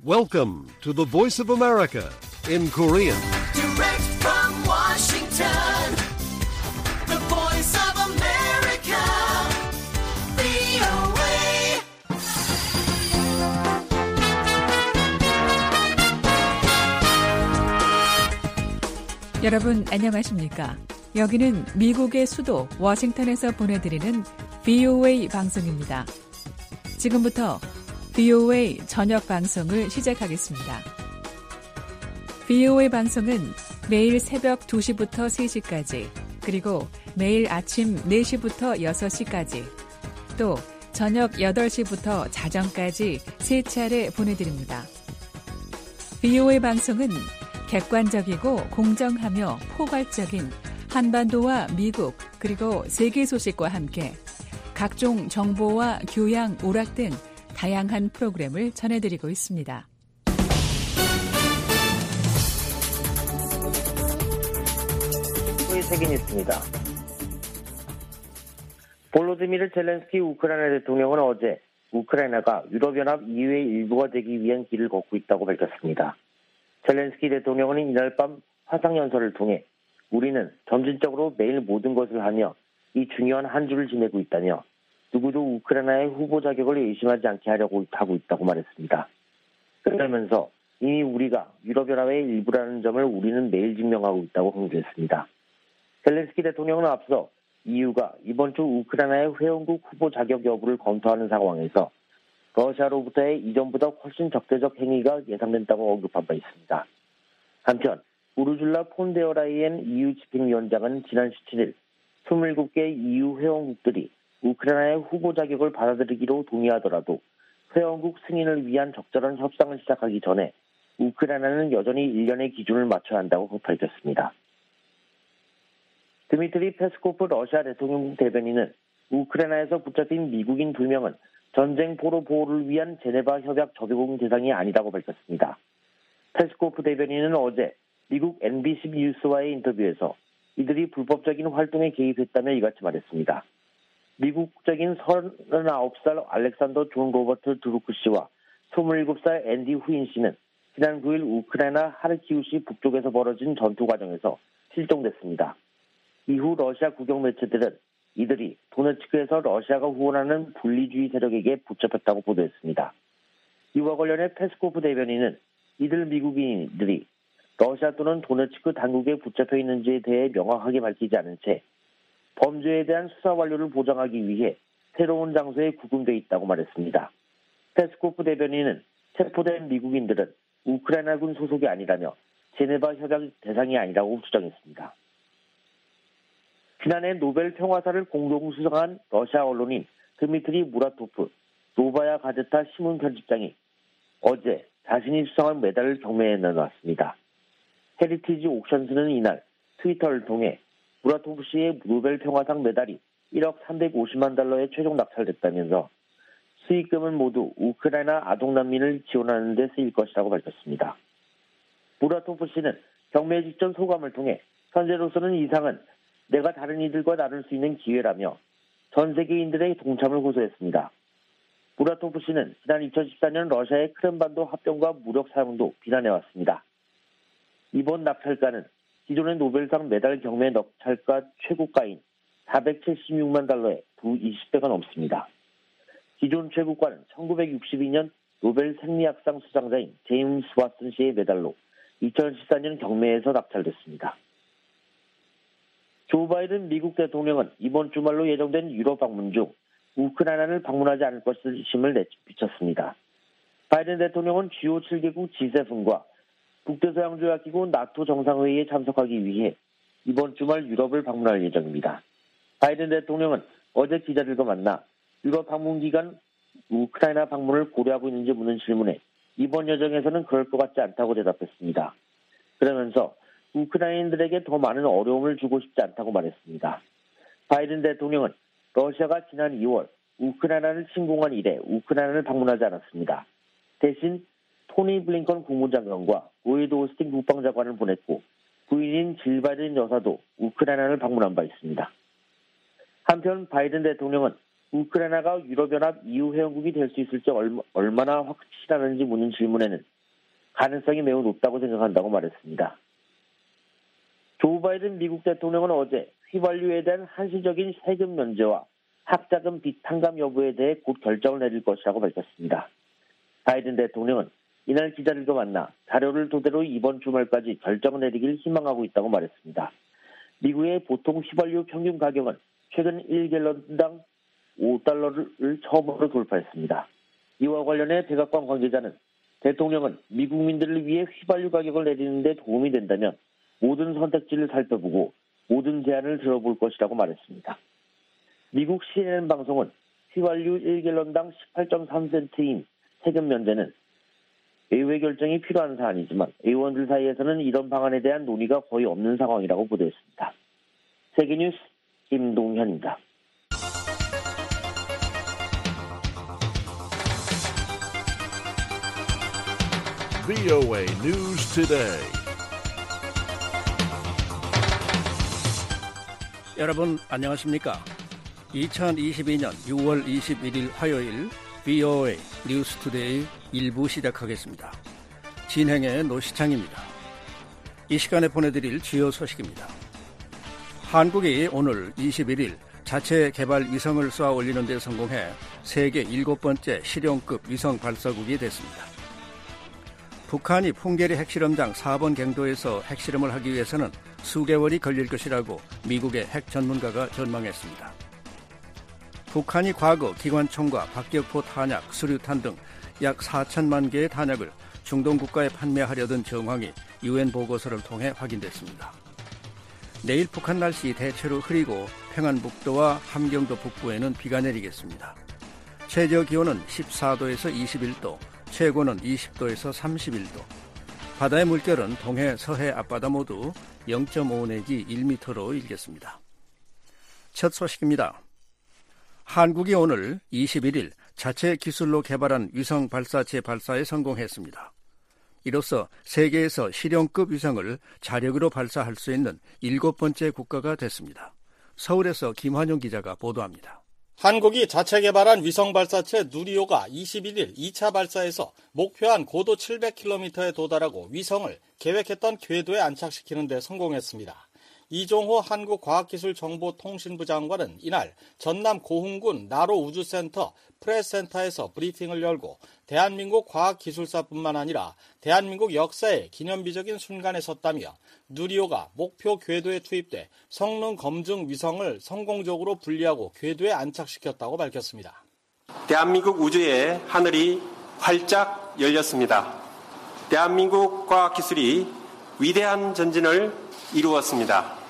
Welcome to the Voice of America in Korean. Direct from Washington, the Voice of America, VOA. 여러분 안녕하십니까? 여기는 미국의 수도 워싱턴에서 보내드리는 VOA 방송입니다. 지금부터 VOA 저녁 방송을 시작하겠습니다. VOA 방송은 매일 새벽 2시부터 3시까지, 그리고 매일 아침 4시부터 6시까지, 또 저녁 8시부터 자정까지 3차례 보내드립니다. VOA 방송은 객관적이고 공정하며 포괄적인 한반도와 미국 그리고 세계 소식과 함께 각종 정보와 교양, 오락 등 다양한 프로그램을 전해드리고 있습니다. 세계는 있습니다. 볼로디미르 젤렌스키 우크라이나 대통령은 어제 우크라이나가 유럽연합 EU의 일부가 되기 위한 길을 걷고 있다고 밝혔습니다. 젤렌스키 대통령은 이날 밤 화상연설을 통해 우리는 점진적으로 매일 모든 것을 하며 이 중요한 한 주를 지내고 있다며 누구도 우크라이나의 후보 자격을 의심하지 않게 하려고 하고 있다고 말했습니다. 그러면서 이미 우리가 유럽연합의 일부라는 점을 우리는 매일 증명하고 있다고 강조했습니다. 젤렌스키 대통령은 앞서 EU가 이번 주 우크라이나의 회원국 후보 자격 여부를 검토하는 상황에서 러시아로부터의 이전보다 훨씬 적대적 행위가 예상된다고 언급한 바 있습니다. 한편 우르줄라 폰 데어 라이엔 EU 집행위원장은 지난 17일 27개 EU 회원국들이 우크라이나의 후보 자격을 받아들이기로 동의하더라도 회원국 승인을 위한 적절한 협상을 시작하기 전에 우크라이나는 여전히 1년의 기준을 맞춰야 한다고 밝혔습니다. 드미트리 페스코프 러시아 대통령 대변인은 우크라이나에서 붙잡힌 미국인 2명은 전쟁 포로 보호를 위한 제네바 협약 적용 대상이 아니라고 밝혔습니다. 페스코프 대변인은 어제 미국 NBC 뉴스와의 인터뷰에서 이들이 불법적인 활동에 개입했다며 이같이 말했습니다. 미국 국적인 39살 알렉산더 존 로버트 드루크 씨와 27살 앤디 후인 씨는 지난 9일 우크라이나 하르키우시 북쪽에서 벌어진 전투 과정에서 실종됐습니다. 이후 러시아 국영 매체들은 이들이 도네츠크에서 러시아가 후원하는 분리주의 세력에게 붙잡혔다고 보도했습니다. 이와 관련해 페스코프 대변인은 이들 미국인들이 러시아 또는 도네츠크 당국에 붙잡혀 있는지에 대해 명확하게 밝히지 않은 채 범죄에 대한 수사 완료를 보장하기 위해 새로운 장소에 구금돼 있다고 말했습니다. 페스코프 대변인은 체포된 미국인들은 우크라이나군 소속이 아니라며 제네바 협약 대상이 아니라고 주장했습니다. 지난해 노벨 평화상을 공동 수상한 러시아 언론인 드미트리 무라토프 노바야 가제타 신문 편집장이 어제 자신이 수상한 메달을 경매에 내놨습니다. 헤리티지 옥션스는 이날 트위터를 통해 무라토프 씨의 노벨 평화상 메달이 1억 350만 달러에 최종 낙찰됐다면서 수익금은 모두 우크라이나 아동 난민을 지원하는 데 쓰일 것이라고 밝혔습니다. 무라토프 씨는 경매 직전 소감을 통해 현재로서는 이 상은 내가 다른 이들과 나눌 수 있는 기회라며 전 세계인들의 동참을 호소했습니다. 무라토프 씨는 지난 2014년 러시아의 크림반도 합병과 무력 사용도 비난해왔습니다. 이번 낙찰가는 기존의 노벨상 메달 경매 낙찰가 최고가인 476만 달러에 두 20배가 넘습니다. 기존 최고가는 1962년 노벨 생리학상 수상자인 제임스 왓슨 씨의 메달로 2014년 경매에서 낙찰됐습니다. 조 바이든 미국 대통령은 이번 주말로 예정된 유럽 방문 중 우크라이나를 방문하지 않을 것임을 비쳤습니다. 바이든 대통령은 주요 7개국 G7과 북대서양조약기구 나토 정상회의에 참석하기 위해 이번 주말 유럽을 방문할 예정입니다. 바이든 대통령은 어제 기자들과 만나 유럽 방문 기간 우크라이나 방문을 고려하고 있는지 묻는 질문에 이번 여정에서는 그럴 것 같지 않다고 대답했습니다. 그러면서 우크라이나인들에게 더 많은 어려움을 주고 싶지 않다고 말했습니다. 바이든 대통령은 러시아가 지난 2월 우크라이나를 침공한 이래 우크라이나를 방문하지 않았습니다. 대신 토니 블링컨 국무장관과 로이드 오스틴 국방장관을 보냈고 부인인 질 바이든 여사도 우크라이나를 방문한 바 있습니다. 한편 바이든 대통령은 우크라이나가 유럽연합 EU 회원국이 될 수 있을지 얼마나 확실하는지 묻는 질문에는 가능성이 매우 높다고 생각한다고 말했습니다. 조 바이든 미국 대통령은 어제 휘발유에 대한 한시적인 세금 면제와 학자금 빚 탕감 여부에 대해 곧 결정을 내릴 것이라고 밝혔습니다. 바이든 대통령은 이날 기자들과 만나 자료를 토대로 이번 주말까지 결정을 내리길 희망하고 있다고 말했습니다. 미국의 보통 휘발유 평균 가격은 최근 1갤런당 $5를 처음으로 돌파했습니다. 이와 관련해 백악관 관계자는 대통령은 미국민들을 위해 휘발유 가격을 내리는 데 도움이 된다면 모든 선택지를 살펴보고 모든 제안을 들어볼 것이라고 말했습니다. 미국 CNN 방송은 휘발유 1갤런당 18.3센트인 세금 면제는 의회 결정이 필요한 사안이지만 의원들 사이에서는 이런 방안에 대한 논의가 거의 없는 상황이라고 보도했습니다. 세계뉴스 김동현입니다. VOA News Today. 여러분 안녕하십니까? 2022년 6월 21일 화요일 VOA 뉴스 투데이 1부 시작하겠습니다. 진행의 노시창입니다. 이 시간에 보내드릴 주요 소식입니다. 한국이 오늘 21일 자체 개발 위성을 쏘아 올리는 데 성공해 세계 7번째 실용급 위성 발사국이 됐습니다. 북한이 풍계리 핵실험장 4번 갱도에서 핵실험을 하기 위해서는 수개월이 걸릴 것이라고 미국의 핵 전문가가 전망했습니다. 북한이 과거 기관총과 박격포 탄약, 수류탄 등 약 4천만 개의 탄약을 중동 국가에 판매하려던 정황이 UN 보고서를 통해 확인됐습니다. 내일 북한 날씨 대체로 흐리고 평안북도와 함경도 북부에는 비가 내리겠습니다. 최저 기온은 14도에서 21도, 최고는 20도에서 31도. 바다의 물결은 동해, 서해 앞바다 모두 0.5 내지 1m로 일겠습니다. 첫 소식입니다. 한국이 오늘 21일 자체 기술로 개발한 위성 발사체 발사에 성공했습니다. 이로써 세계에서 실용급 위성을 자력으로 발사할 수 있는 7번째 국가가 됐습니다. 서울에서 김환용 기자가 보도합니다. 한국이 자체 개발한 위성 발사체 누리호가 21일 2차 발사에서 목표한 고도 700km에 도달하고 위성을 계획했던 궤도에 안착시키는 데 성공했습니다. 이종호 한국과학기술정보통신부 장관은 이날 전남 고흥군 나로우주센터 프레스센터에서 브리핑을 열고 대한민국 과학기술사뿐만 아니라 대한민국 역사의 기념비적인 순간에 섰다며 누리호가 목표 궤도에 투입돼 성능 검증 위성을 성공적으로 분리하고 궤도에 안착시켰다고 밝혔습니다. 대한민국 우주의 하늘이 활짝 열렸습니다. 대한민국 과학기술이 위대한 전진을 이루었습니다.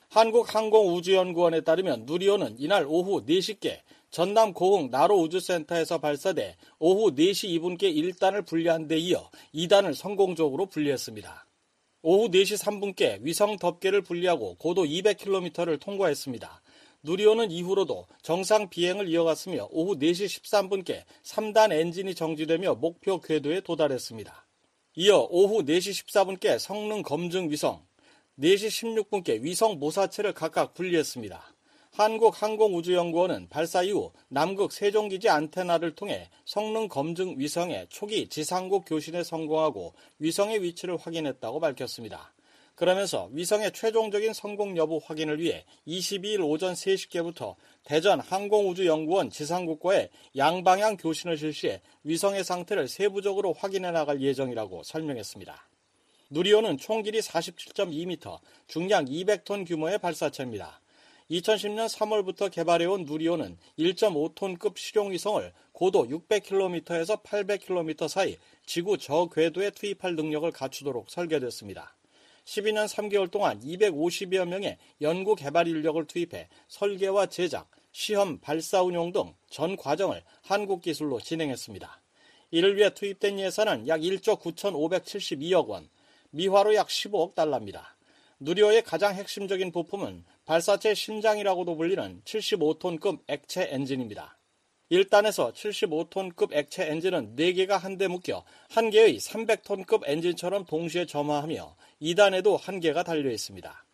한국항공우주연구원에 따르면 누리호는 이날 오후 4시께 전남 고흥 나로우주센터에서 발사돼 오후 4시 2분께 1단을 분리한 데 이어 2단을 성공적으로 분리했습니다. 오후 4시 3분께 위성 덮개를 분리하고 고도 200km를 통과했습니다. 누리호는 이후로도 정상 비행을 이어갔으며 오후 4시 13분께 3단 엔진이 정지되며 목표 궤도에 도달했습니다. 이어 오후 4시 14분께 성능 검증 위성, 4시 16분께 위성 모사체를 각각 분리했습니다. 한국항공우주연구원은 발사 이후 남극 세종기지 안테나를 통해 성능 검증 위성의 초기 지상국 교신에 성공하고 위성의 위치를 확인했다고 밝혔습니다. 그러면서 위성의 최종적인 성공 여부 확인을 위해 22일 오전 3시께부터 대전 항공우주연구원 지상국과의 양방향 교신을 실시해 위성의 상태를 세부적으로 확인해 나갈 예정이라고 설명했습니다. 누리호는 총 길이 47.2m, 중량 200톤 규모의 발사체입니다. 2010년 3월부터 개발해온 누리호는 1.5톤급 실용위성을 고도 600km에서 800km 사이 지구 저궤도에 투입할 능력을 갖추도록 설계됐습니다. 12년 3개월 동안 250여 명의 연구 개발 인력을 투입해 설계와 제작, 시험, 발사 운용 등 전 과정을 한국 기술로 진행했습니다. 이를 위해 투입된 예산은 약 1조 9,572억 원, 미화로 약 15억 달러입니다. 누리호의 가장 핵심적인 부품은 발사체 심장이라고도 불리는 75톤급 액체 엔진입니다. 1단에서 75톤급 액체 엔진은 4개가 한데 묶여 한 개의 300톤급 엔진처럼 동시에 점화하며 2단에도 한 개가 달려 있습니다.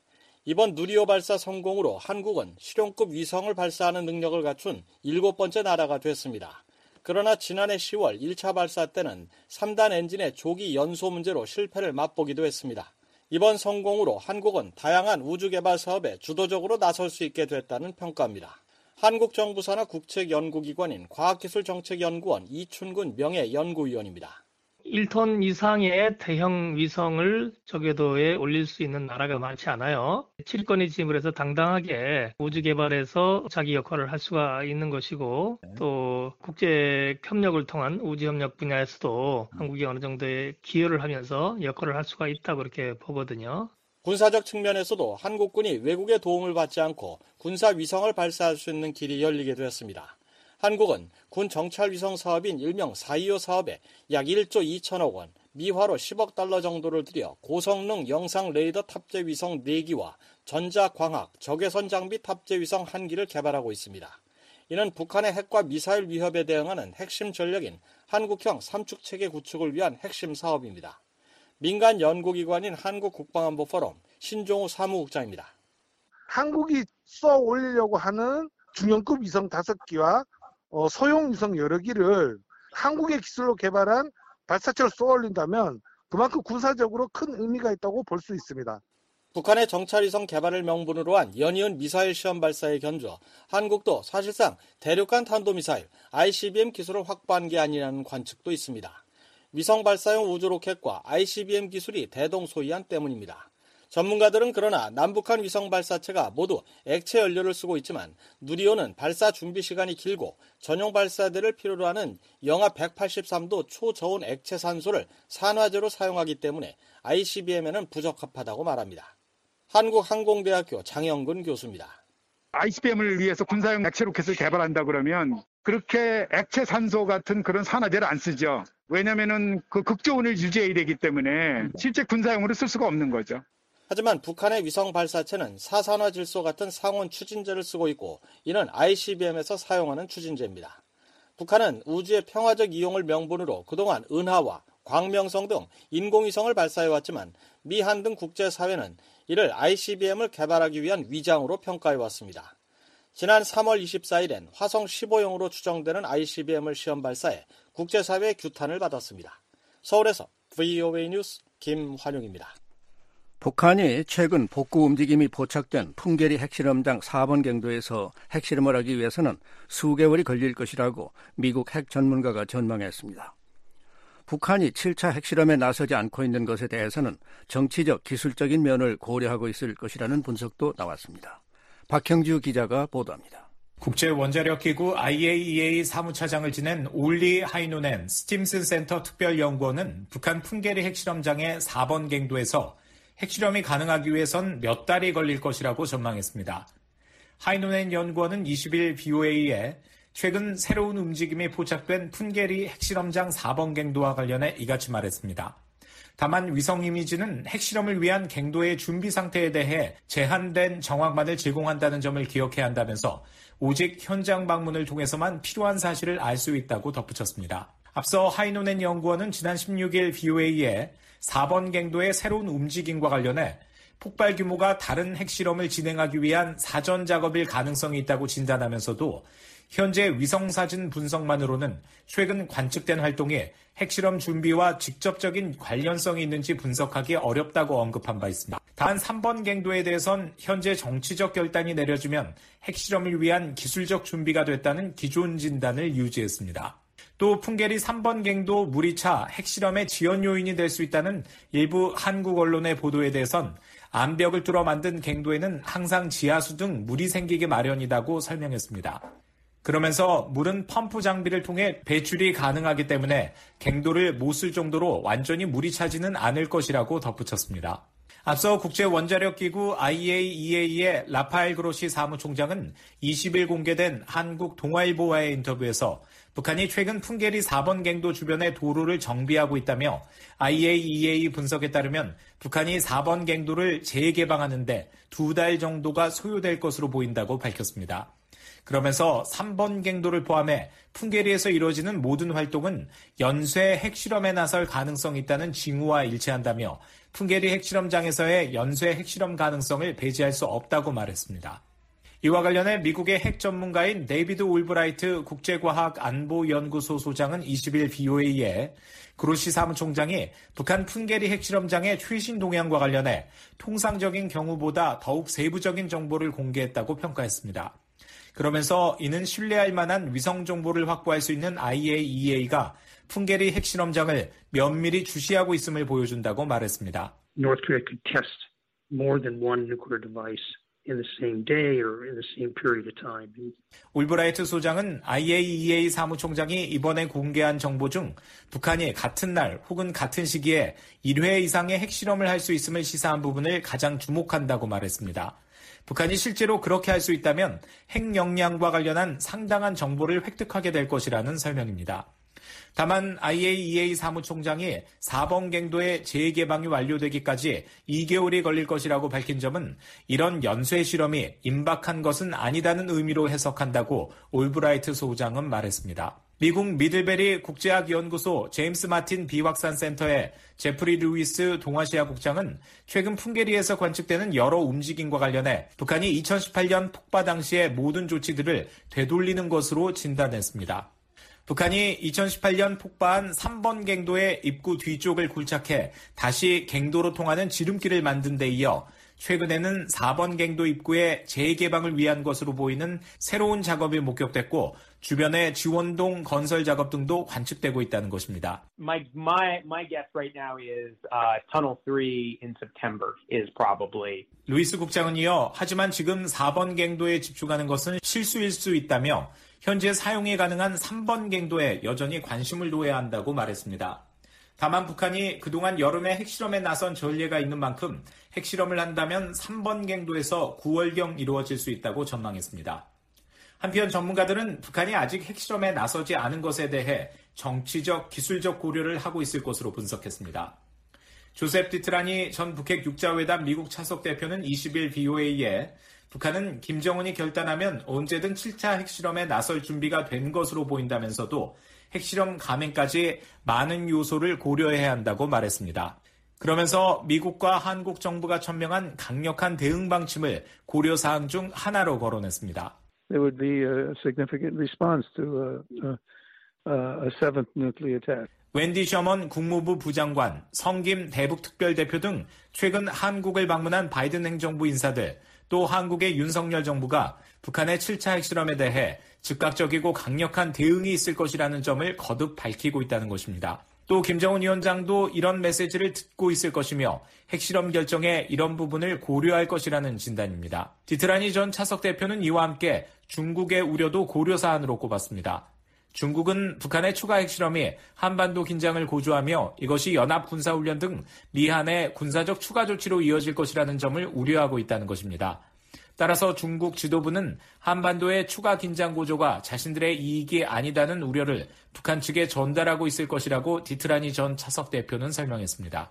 이번 누리호 발사 성공으로 한국은 실용급 위성을 발사하는 능력을 갖춘 7번째 나라가 됐습니다. 그러나 지난해 10월 1차 발사 때는 3단 엔진의 조기 연소 문제로 실패를 맛보기도 했습니다. 이번 성공으로 한국은 다양한 우주개발 사업에 주도적으로 나설 수 있게 됐다는 평가입니다. 한국 정부 산하 국책연구기관인 과학기술정책연구원 이춘근 명예연구위원입니다. 1톤 이상의 대형 위성을 저궤도에 올릴 수 있는 나라가 많지 않아요. 7건의 짐을 해서 당당하게 우주 개발에서 자기 역할을 할 수가 있는 것이고 또 국제 협력을 통한 우주 협력 분야에서도 한국이 어느 정도의 기여를 하면서 역할을 할 수가 있다고 그렇게 보거든요. 군사적 측면에서도 한국군이 외국의 도움을 받지 않고 군사 위성을 발사할 수 있는 길이 열리게 되었습니다. 한국은 군 정찰 위성 사업인 일명 4.25 사업에 약 1조 2천억 원, 미화로 10억 달러 정도를 들여 고성능 영상 레이더 탑재 위성 4기와 전자광학, 적외선 장비 탑재 위성 1기를 개발하고 있습니다. 이는 북한의 핵과 미사일 위협에 대응하는 핵심 전력인 한국형 삼축체계 구축을 위한 핵심 사업입니다. 민간 연구기관인 한국국방안보포럼 신종우 사무국장입니다. 한국이 쏘아 올리려고 하는 중형급 위성 5기와 소형 위성 여러 기를 한국의 기술로 개발한 발사체로 쏘아 올린다면 그만큼 군사적으로 큰 의미가 있다고 볼 수 있습니다. 북한의 정찰위성 개발을 명분으로 한 연이은 미사일 시험 발사에 견주어 한국도 사실상 대륙간 탄도미사일 ICBM 기술을 확보한 게 아니라는 관측도 있습니다. 위성 발사용 우주 로켓과 ICBM 기술이 대동소이한 때문입니다. 전문가들은 그러나 남북한 위성 발사체가 모두 액체 연료를 쓰고 있지만 누리호는 발사 준비 시간이 길고 전용 발사대를 필요로 하는 영하 183도 초저온 액체 산소를 산화제로 사용하기 때문에 ICBM에는 부적합하다고 말합니다. 한국항공대학교 장영근 교수입니다. ICBM을 위해서 군사용 액체 로켓을 개발한다 그러면 그렇게 액체 산소 같은 그런 산화제를 안 쓰죠. 왜냐면은 그 극저온을 유지해야 되기 때문에 실제 군사용으로 쓸 수가 없는 거죠. 하지만 북한의 위성 발사체는 사산화질소 같은 상온 추진제를 쓰고 있고 이는 ICBM에서 사용하는 추진제입니다. 북한은 우주의 평화적 이용을 명분으로 그동안 은하와 광명성 등 인공위성을 발사해왔지만 미한 등 국제사회는 이를 ICBM을 개발하기 위한 위장으로 평가해왔습니다. 지난 3월 24일엔 화성 15형으로 추정되는 ICBM을 시험 발사해 국제사회의 규탄을 받았습니다. 서울에서 VOA 뉴스 김환용입니다. 북한이 최근 복구 움직임이 포착된 풍계리 핵실험장 4번 갱도에서 핵실험을 하기 위해서는 수개월이 걸릴 것이라고 미국 핵 전문가가 전망했습니다. 북한이 7차 핵실험에 나서지 않고 있는 것에 대해서는 정치적, 기술적인 면을 고려하고 있을 것이라는 분석도 나왔습니다. 박형주 기자가 보도합니다. 국제원자력기구 IAEA 사무차장을 지낸 올리 하이노넨 스팀슨 센터 특별연구원은 북한 풍계리 핵실험장의 4번 갱도에서 핵실험이 가능하기 위해선 몇 달이 걸릴 것이라고 전망했습니다. 하이노넨 연구원은 20일 BOA에 최근 새로운 움직임이 포착된 풍계리 핵실험장 4번 갱도와 관련해 이같이 말했습니다. 다만 위성 이미지는 핵실험을 위한 갱도의 준비 상태에 대해 제한된 정황만을 제공한다는 점을 기억해야 한다면서 오직 현장 방문을 통해서만 필요한 사실을 알 수 있다고 덧붙였습니다. 앞서 하이노넨 연구원은 지난 16일 BOA에 4번 갱도의 새로운 움직임과 관련해 폭발 규모가 다른 핵실험을 진행하기 위한 사전 작업일 가능성이 있다고 진단하면서도 현재 위성사진 분석만으로는 최근 관측된 활동에 핵실험 준비와 직접적인 관련성이 있는지 분석하기 어렵다고 언급한 바 있습니다. 단 3번 갱도에 대해선 현재 정치적 결단이 내려지면 핵실험을 위한 기술적 준비가 됐다는 기존 진단을 유지했습니다. 또 풍계리 3번 갱도 무리차 핵실험의 지연 요인이 될 수 있다는 일부 한국 언론의 보도에 대해선 암벽을 뚫어 만든 갱도에는 항상 지하수 등 물이 생기게 마련이다고 설명했습니다. 그러면서 물은 펌프 장비를 통해 배출이 가능하기 때문에 갱도를 못 쓸 정도로 완전히 물이 차지는 않을 것이라고 덧붙였습니다. 앞서 국제원자력기구 IAEA의 라파엘 그로시 사무총장은 20일 공개된 한국 동아일보와의 인터뷰에서 북한이 최근 풍계리 4번 갱도 주변의 도로를 정비하고 있다며 IAEA 분석에 따르면 북한이 4번 갱도를 재개방하는데 2달 정도가 소요될 것으로 보인다고 밝혔습니다. 그러면서 3번 갱도를 포함해 풍계리에서 이루어지는 모든 활동은 연쇄 핵실험에 나설 가능성이 있다는 징후와 일치한다며 풍계리 핵실험장에서의 연쇄 핵실험 가능성을 배제할 수 없다고 말했습니다. 이와 관련해 미국의 핵 전문가인 데이비드 올브라이트 국제과학안보연구소 소장은 20일 BOA에 그로시 사무총장이 북한 풍계리 핵실험장의 최신 동향과 관련해 통상적인 경우보다 더욱 세부적인 정보를 공개했다고 평가했습니다. 그러면서 이는 신뢰할 만한 위성 정보를 확보할 수 있는 IAEA가 풍계리 핵실험장을 면밀히 주시하고 있음을 보여준다고 말했습니다. North Korea could test more than one nuclear device in the same day or in the same period of time. 올브라이트 소장은 IAEA 사무총장이 이번에 공개한 정보 중 북한이 같은 날 혹은 같은 시기에 1회 이상의 핵실험을 할 수 있음을 시사한 부분을 가장 주목한다고 말했습니다. 북한이 실제로 그렇게 할 수 있다면 핵 역량과 관련한 상당한 정보를 획득하게 될 것이라는 설명입니다. 다만 IAEA 사무총장이 4번 갱도의 재개방이 완료되기까지 2개월이 걸릴 것이라고 밝힌 점은 이런 연쇄 실험이 임박한 것은 아니다는 의미로 해석한다고 올브라이트 소장은 말했습니다. 미국 미들베리 국제학연구소 제임스 마틴 비확산센터의 제프리 루이스 동아시아 국장은 최근 풍계리에서 관측되는 여러 움직임과 관련해 북한이 2018년 폭파 당시의 모든 조치들을 되돌리는 것으로 진단했습니다. 북한이 2018년 폭파한 3번 갱도의 입구 뒤쪽을 굴착해 다시 갱도로 통하는 지름길을 만든 데 이어 최근에는 4번 갱도 입구의 재개방을 위한 것으로 보이는 새로운 작업이 목격됐고 주변의 지원동 건설 작업 등도 관측되고 있다는 것입니다. My guess right now is Tunnel 3 in September is probably. 루이스 국장은 이어 하지만 지금 4번 갱도에 집중하는 것은 실수일 수 있다며 현재 사용이 가능한 3번 갱도에 여전히 관심을 둬야 한다고 말했습니다. 다만 북한이 그동안 여름에 핵실험에 나선 전례가 있는 만큼 핵실험을 한다면 3번 갱도에서 9월경 이루어질 수 있다고 전망했습니다. 한편 전문가들은 북한이 아직 핵실험에 나서지 않은 것에 대해 정치적, 기술적 고려를 하고 있을 것으로 분석했습니다. 조셉 디트라니 전 북핵 육자회담 미국 차석 대표는 20일 BOA에 북한은 김정은이 결단하면 언제든 7차 핵실험에 나설 준비가 된 것으로 보인다면서도 핵실험 감행까지 많은 요소를 고려해야 한다고 말했습니다. 그러면서 미국과 한국 정부가 천명한 강력한 대응 방침을 고려사항 중 하나로 거론했습니다. There would be a significant response to a seventh nuclear attack. 웬디 셔먼 국무부 부장관, 성김 대북특별대표 등 최근 한국을 방문한 바이든 행정부 인사들, 또 한국의 윤석열 정부가 북한의 7차 핵실험에 대해 즉각적이고 강력한 대응이 있을 것이라는 점을 거듭 밝히고 있다는 것입니다. 또 김정은 위원장도 이런 메시지를 듣고 있을 것이며 핵실험 결정에 이런 부분을 고려할 것이라는 진단입니다. 디트라니 전 차석 대표는 이와 함께 중국의 우려도 고려사안으로 꼽았습니다. 중국은 북한의 추가 핵실험이 한반도 긴장을 고조하며 이것이 연합군사훈련 등 미한의 군사적 추가 조치로 이어질 것이라는 점을 우려하고 있다는 것입니다. 따라서 중국 지도부는 한반도의 추가 긴장 고조가 자신들의 이익이 아니다는 우려를 북한 측에 전달하고 있을 것이라고 디트라니 전 차석 대표는 설명했습니다.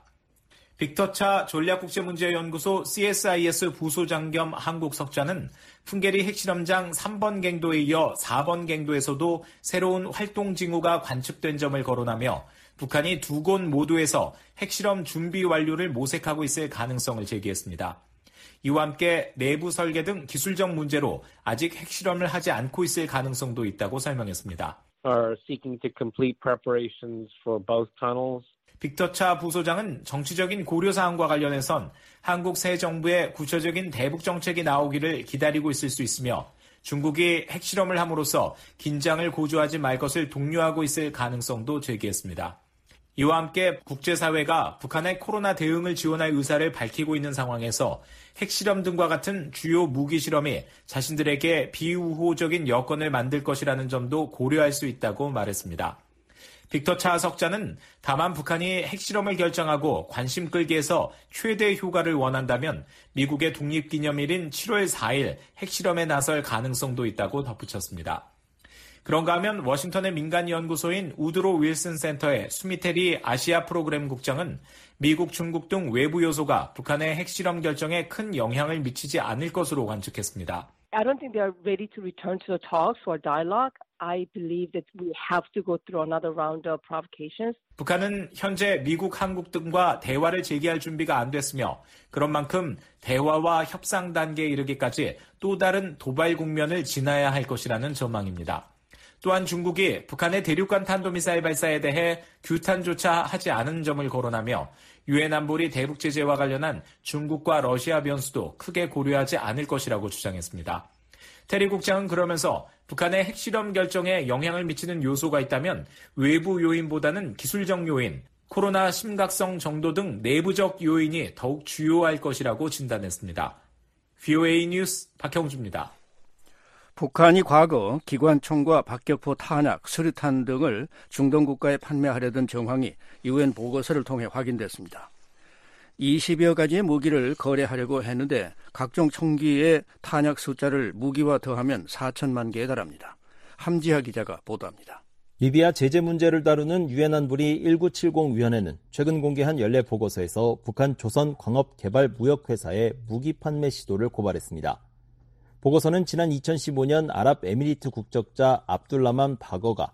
빅터차 전략국제문제연구소 CSIS 부소장 겸 한국 석자는 풍계리 핵실험장 3번 갱도에 이어 4번 갱도에서도 새로운 활동 징후가 관측된 점을 거론하며 북한이 두 곳 모두에서 핵실험 준비 완료를 모색하고 있을 가능성을 제기했습니다. 이와 함께 내부 설계 등 기술적 문제로 아직 핵실험을 하지 않고 있을 가능성도 있다고 설명했습니다. Are seeking to complete preparations for both tunnels. 빅터차 부소장은 정치적인 고려사항과 관련해선 한국 새 정부의 구체적인 대북 정책이 나오기를 기다리고 있을 수 있으며 중국이 핵실험을 함으로써 긴장을 고조하지 말 것을 독려하고 있을 가능성도 제기했습니다. 이와 함께 국제사회가 북한의 코로나 대응을 지원할 의사를 밝히고 있는 상황에서 핵실험 등과 같은 주요 무기 실험이 자신들에게 비우호적인 여건을 만들 것이라는 점도 고려할 수 있다고 말했습니다. 빅터차 석자는 다만 북한이 핵실험을 결정하고 관심 끌기에서 최대 효과를 원한다면 미국의 독립기념일인 7월 4일 핵실험에 나설 가능성도 있다고 덧붙였습니다. 그런가 하면 워싱턴의 민간연구소인 우드로 윌슨 센터의 수미테리 아시아 프로그램 국장은 미국, 중국 등 외부 요소가 북한의 핵실험 결정에 큰 영향을 미치지 않을 것으로 관측했습니다. I don't think they are ready to return to the talks or dialogue. I believe that we have to go through another round of provocations. 북한은 현재 미국, 한국 등과 대화를 재개할 준비가 안 됐으며 그런 만큼 대화와 협상 단계에 이르기까지 또 다른 도발 국면을 지나야 할 것이라는 전망입니다. 또한 중국이 북한의 대륙간 탄도미사일 발사에 대해 규탄조차 하지 않은 점을 거론하며 유엔 안보리 대북 제재와 관련한 중국과 러시아 변수도 크게 고려하지 않을 것이라고 주장했습니다. 테리 국장은 그러면서 북한의 핵실험 결정에 영향을 미치는 요소가 있다면 외부 요인보다는 기술적 요인, 코로나 심각성 정도 등 내부적 요인이 더욱 주요할 것이라고 진단했습니다. VOA 뉴스 박형주입니다. 북한이 과거 기관총과 박격포 탄약, 수류탄 등을 중동 국가에 판매하려던 정황이 유엔 보고서를 통해 확인됐습니다. 20여 가지의 무기를 거래하려고 했는데 각종 총기의 탄약 숫자를 무기와 더하면 4천만 개에 달합니다. 함지하 기자가 보도합니다. 리비아 제재 문제를 다루는 유엔 안보리 1970위원회는 최근 공개한 연례 보고서에서 북한 조선광업개발무역회사의 무기 판매 시도를 고발했습니다. 보고서는 지난 2015년 아랍에미리트 국적자 압둘라만 바거가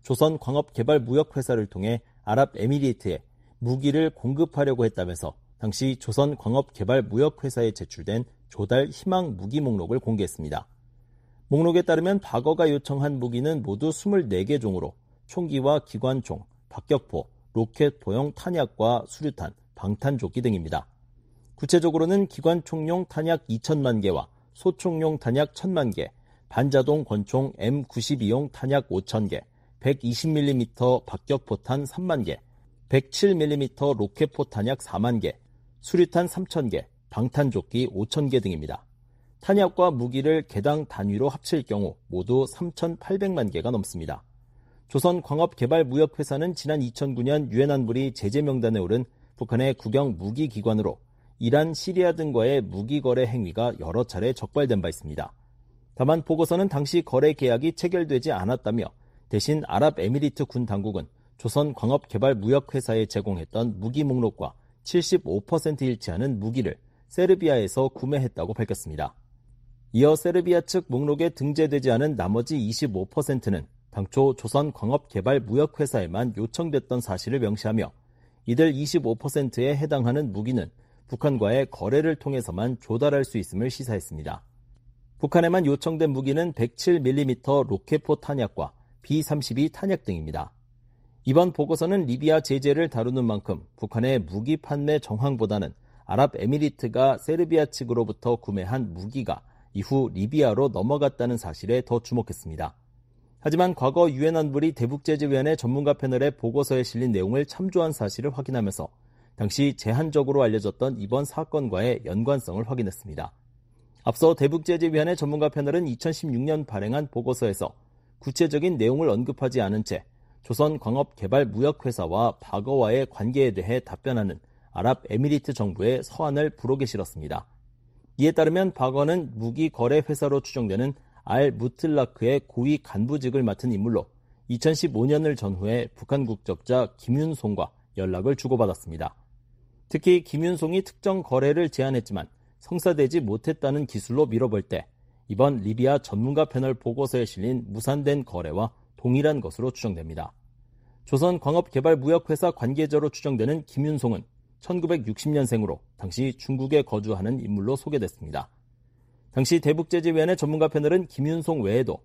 조선광업개발무역회사를 통해 아랍에미리트에 무기를 공급하려고 했다면서 당시 조선광업개발무역회사에 제출된 조달 희망 무기 목록을 공개했습니다. 목록에 따르면 바거가 요청한 무기는 모두 24개 종으로 총기와 기관총, 박격포, 로켓포용 탄약과 수류탄, 방탄조끼 등입니다. 구체적으로는 기관총용 탄약 2천만 개와 소총용 탄약 1,000만 개, 반자동 권총 M92용 탄약 5,000개, 120mm 박격포탄 3만 개, 107mm 로켓포 탄약 4만 개, 수류탄 3,000개, 방탄조끼 5,000개 등입니다. 탄약과 무기를 개당 단위로 합칠 경우 모두 3,800만 개가 넘습니다. 조선광업개발무역회사는 지난 2009년 유엔 안보리 제재 명단에 오른 북한의 국영 무기기관으로 이란, 시리아 등과의 무기 거래 행위가 여러 차례 적발된 바 있습니다. 다만 보고서는 당시 거래 계약이 체결되지 않았다며 대신 아랍에미리트 군 당국은 조선광업개발무역회사에 제공했던 무기 목록과 75% 일치하는 무기를 세르비아에서 구매했다고 밝혔습니다. 이어 세르비아 측 목록에 등재되지 않은 나머지 25%는 당초 조선광업개발무역회사에만 요청됐던 사실을 명시하며 이들 25%에 해당하는 무기는 북한과의 거래를 통해서만 조달할 수 있음을 시사했습니다. 북한에만 요청된 무기는 107mm 로켓포 탄약과 B-32 탄약 등입니다. 이번 보고서는 리비아 제재를 다루는 만큼 북한의 무기 판매 정황보다는 아랍에미리트가 세르비아 측으로부터 구매한 무기가 이후 리비아로 넘어갔다는 사실에 더 주목했습니다. 하지만 과거 유엔 안보리 대북제재위원회 전문가 패널의 보고서에 실린 내용을 참조한 사실을 확인하면서 당시 제한적으로 알려졌던 이번 사건과의 연관성을 확인했습니다. 앞서 대북제재위원회 전문가 패널은 2016년 발행한 보고서에서 구체적인 내용을 언급하지 않은 채 조선광업개발무역회사와 바거와의 관계에 대해 답변하는 아랍에미리트 정부의 서한을 부록에 실었습니다. 이에 따르면 바거는 무기 거래 회사로 추정되는 알 무틀라크의 고위 간부직을 맡은 인물로 2015년을 전후해 북한 국적자 김윤송과 연락을 주고받았습니다. 특히 김윤송이 특정 거래를 제안했지만 성사되지 못했다는 기술로 밀어볼 때 이번 리비아 전문가 패널 보고서에 실린 무산된 거래와 동일한 것으로 추정됩니다. 조선광업개발무역회사 관계자로 추정되는 김윤송은 1960년생으로 당시 중국에 거주하는 인물로 소개됐습니다. 당시 대북제재위원회 전문가 패널은 김윤송 외에도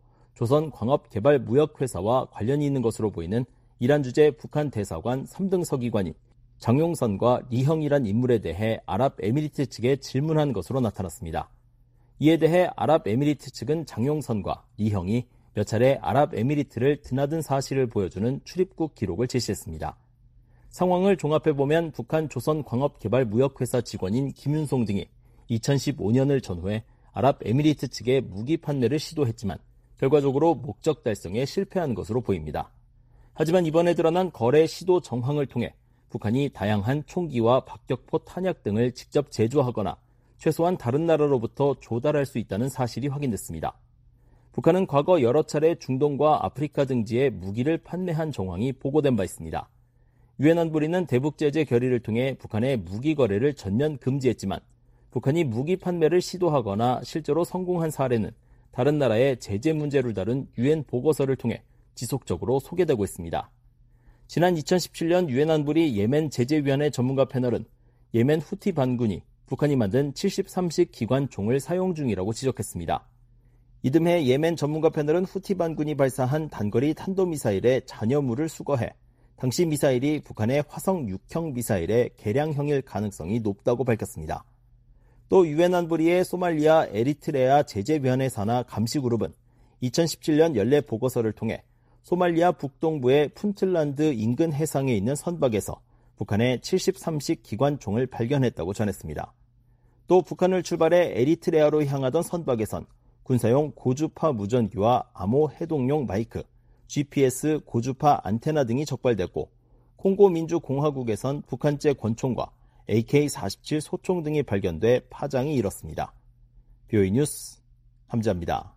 조선광업개발무역회사와 관련이 있는 것으로 보이는 이란 주재 북한 대사관 3등 서기관인 장용선과 리형이란 인물에 대해 아랍에미리트 측에 질문한 것으로 나타났습니다. 이에 대해 아랍에미리트 측은 장용선과 리형이 몇 차례 아랍에미리트를 드나든 사실을 보여주는 출입국 기록을 제시했습니다. 상황을 종합해보면 북한 조선광업개발무역회사 직원인 김윤송 등이 2015년을 전후해 아랍에미리트 측에 무기 판매를 시도했지만 결과적으로 목적 달성에 실패한 것으로 보입니다. 하지만 이번에 드러난 거래 시도 정황을 통해 북한이 다양한 총기와 박격포 탄약 등을 직접 제조하거나 최소한 다른 나라로부터 조달할 수 있다는 사실이 확인됐습니다. 북한은 과거 여러 차례 중동과 아프리카 등지에 무기를 판매한 정황이 보고된 바 있습니다. 유엔 안보리는 대북제재 결의를 통해 북한의 무기 거래를 전면 금지했지만 북한이 무기 판매를 시도하거나 실제로 성공한 사례는 다른 나라의 제재 문제를 다룬 유엔 보고서를 통해 지속적으로 소개되고 있습니다. 지난 2017년 유엔 안보리 예멘 제재위원회 전문가 패널은 예멘 후티 반군이 북한이 만든 73식 기관총을 사용 중이라고 지적했습니다. 이듬해 예멘 전문가 패널은 후티 반군이 발사한 단거리 탄도미사일의 잔여물을 수거해 당시 미사일이 북한의 화성 6형 미사일의 개량형일 가능성이 높다고 밝혔습니다. 또 유엔 안보리의 소말리아 에리트레아 제재위원회 산하 감시그룹은 2017년 연례 보고서를 통해 소말리아 북동부의 푼틀란드 인근 해상에 있는 선박에서 북한의 73식 기관총을 발견했다고 전했습니다. 또 북한을 출발해 에리트레아로 향하던 선박에선 군사용 고주파 무전기와 암호 해독용 마이크, GPS 고주파 안테나 등이 적발됐고 콩고 민주공화국에선 북한제 권총과 AK-47 소총 등이 발견돼 파장이 일었습니다. BOE 뉴스 함자입니다.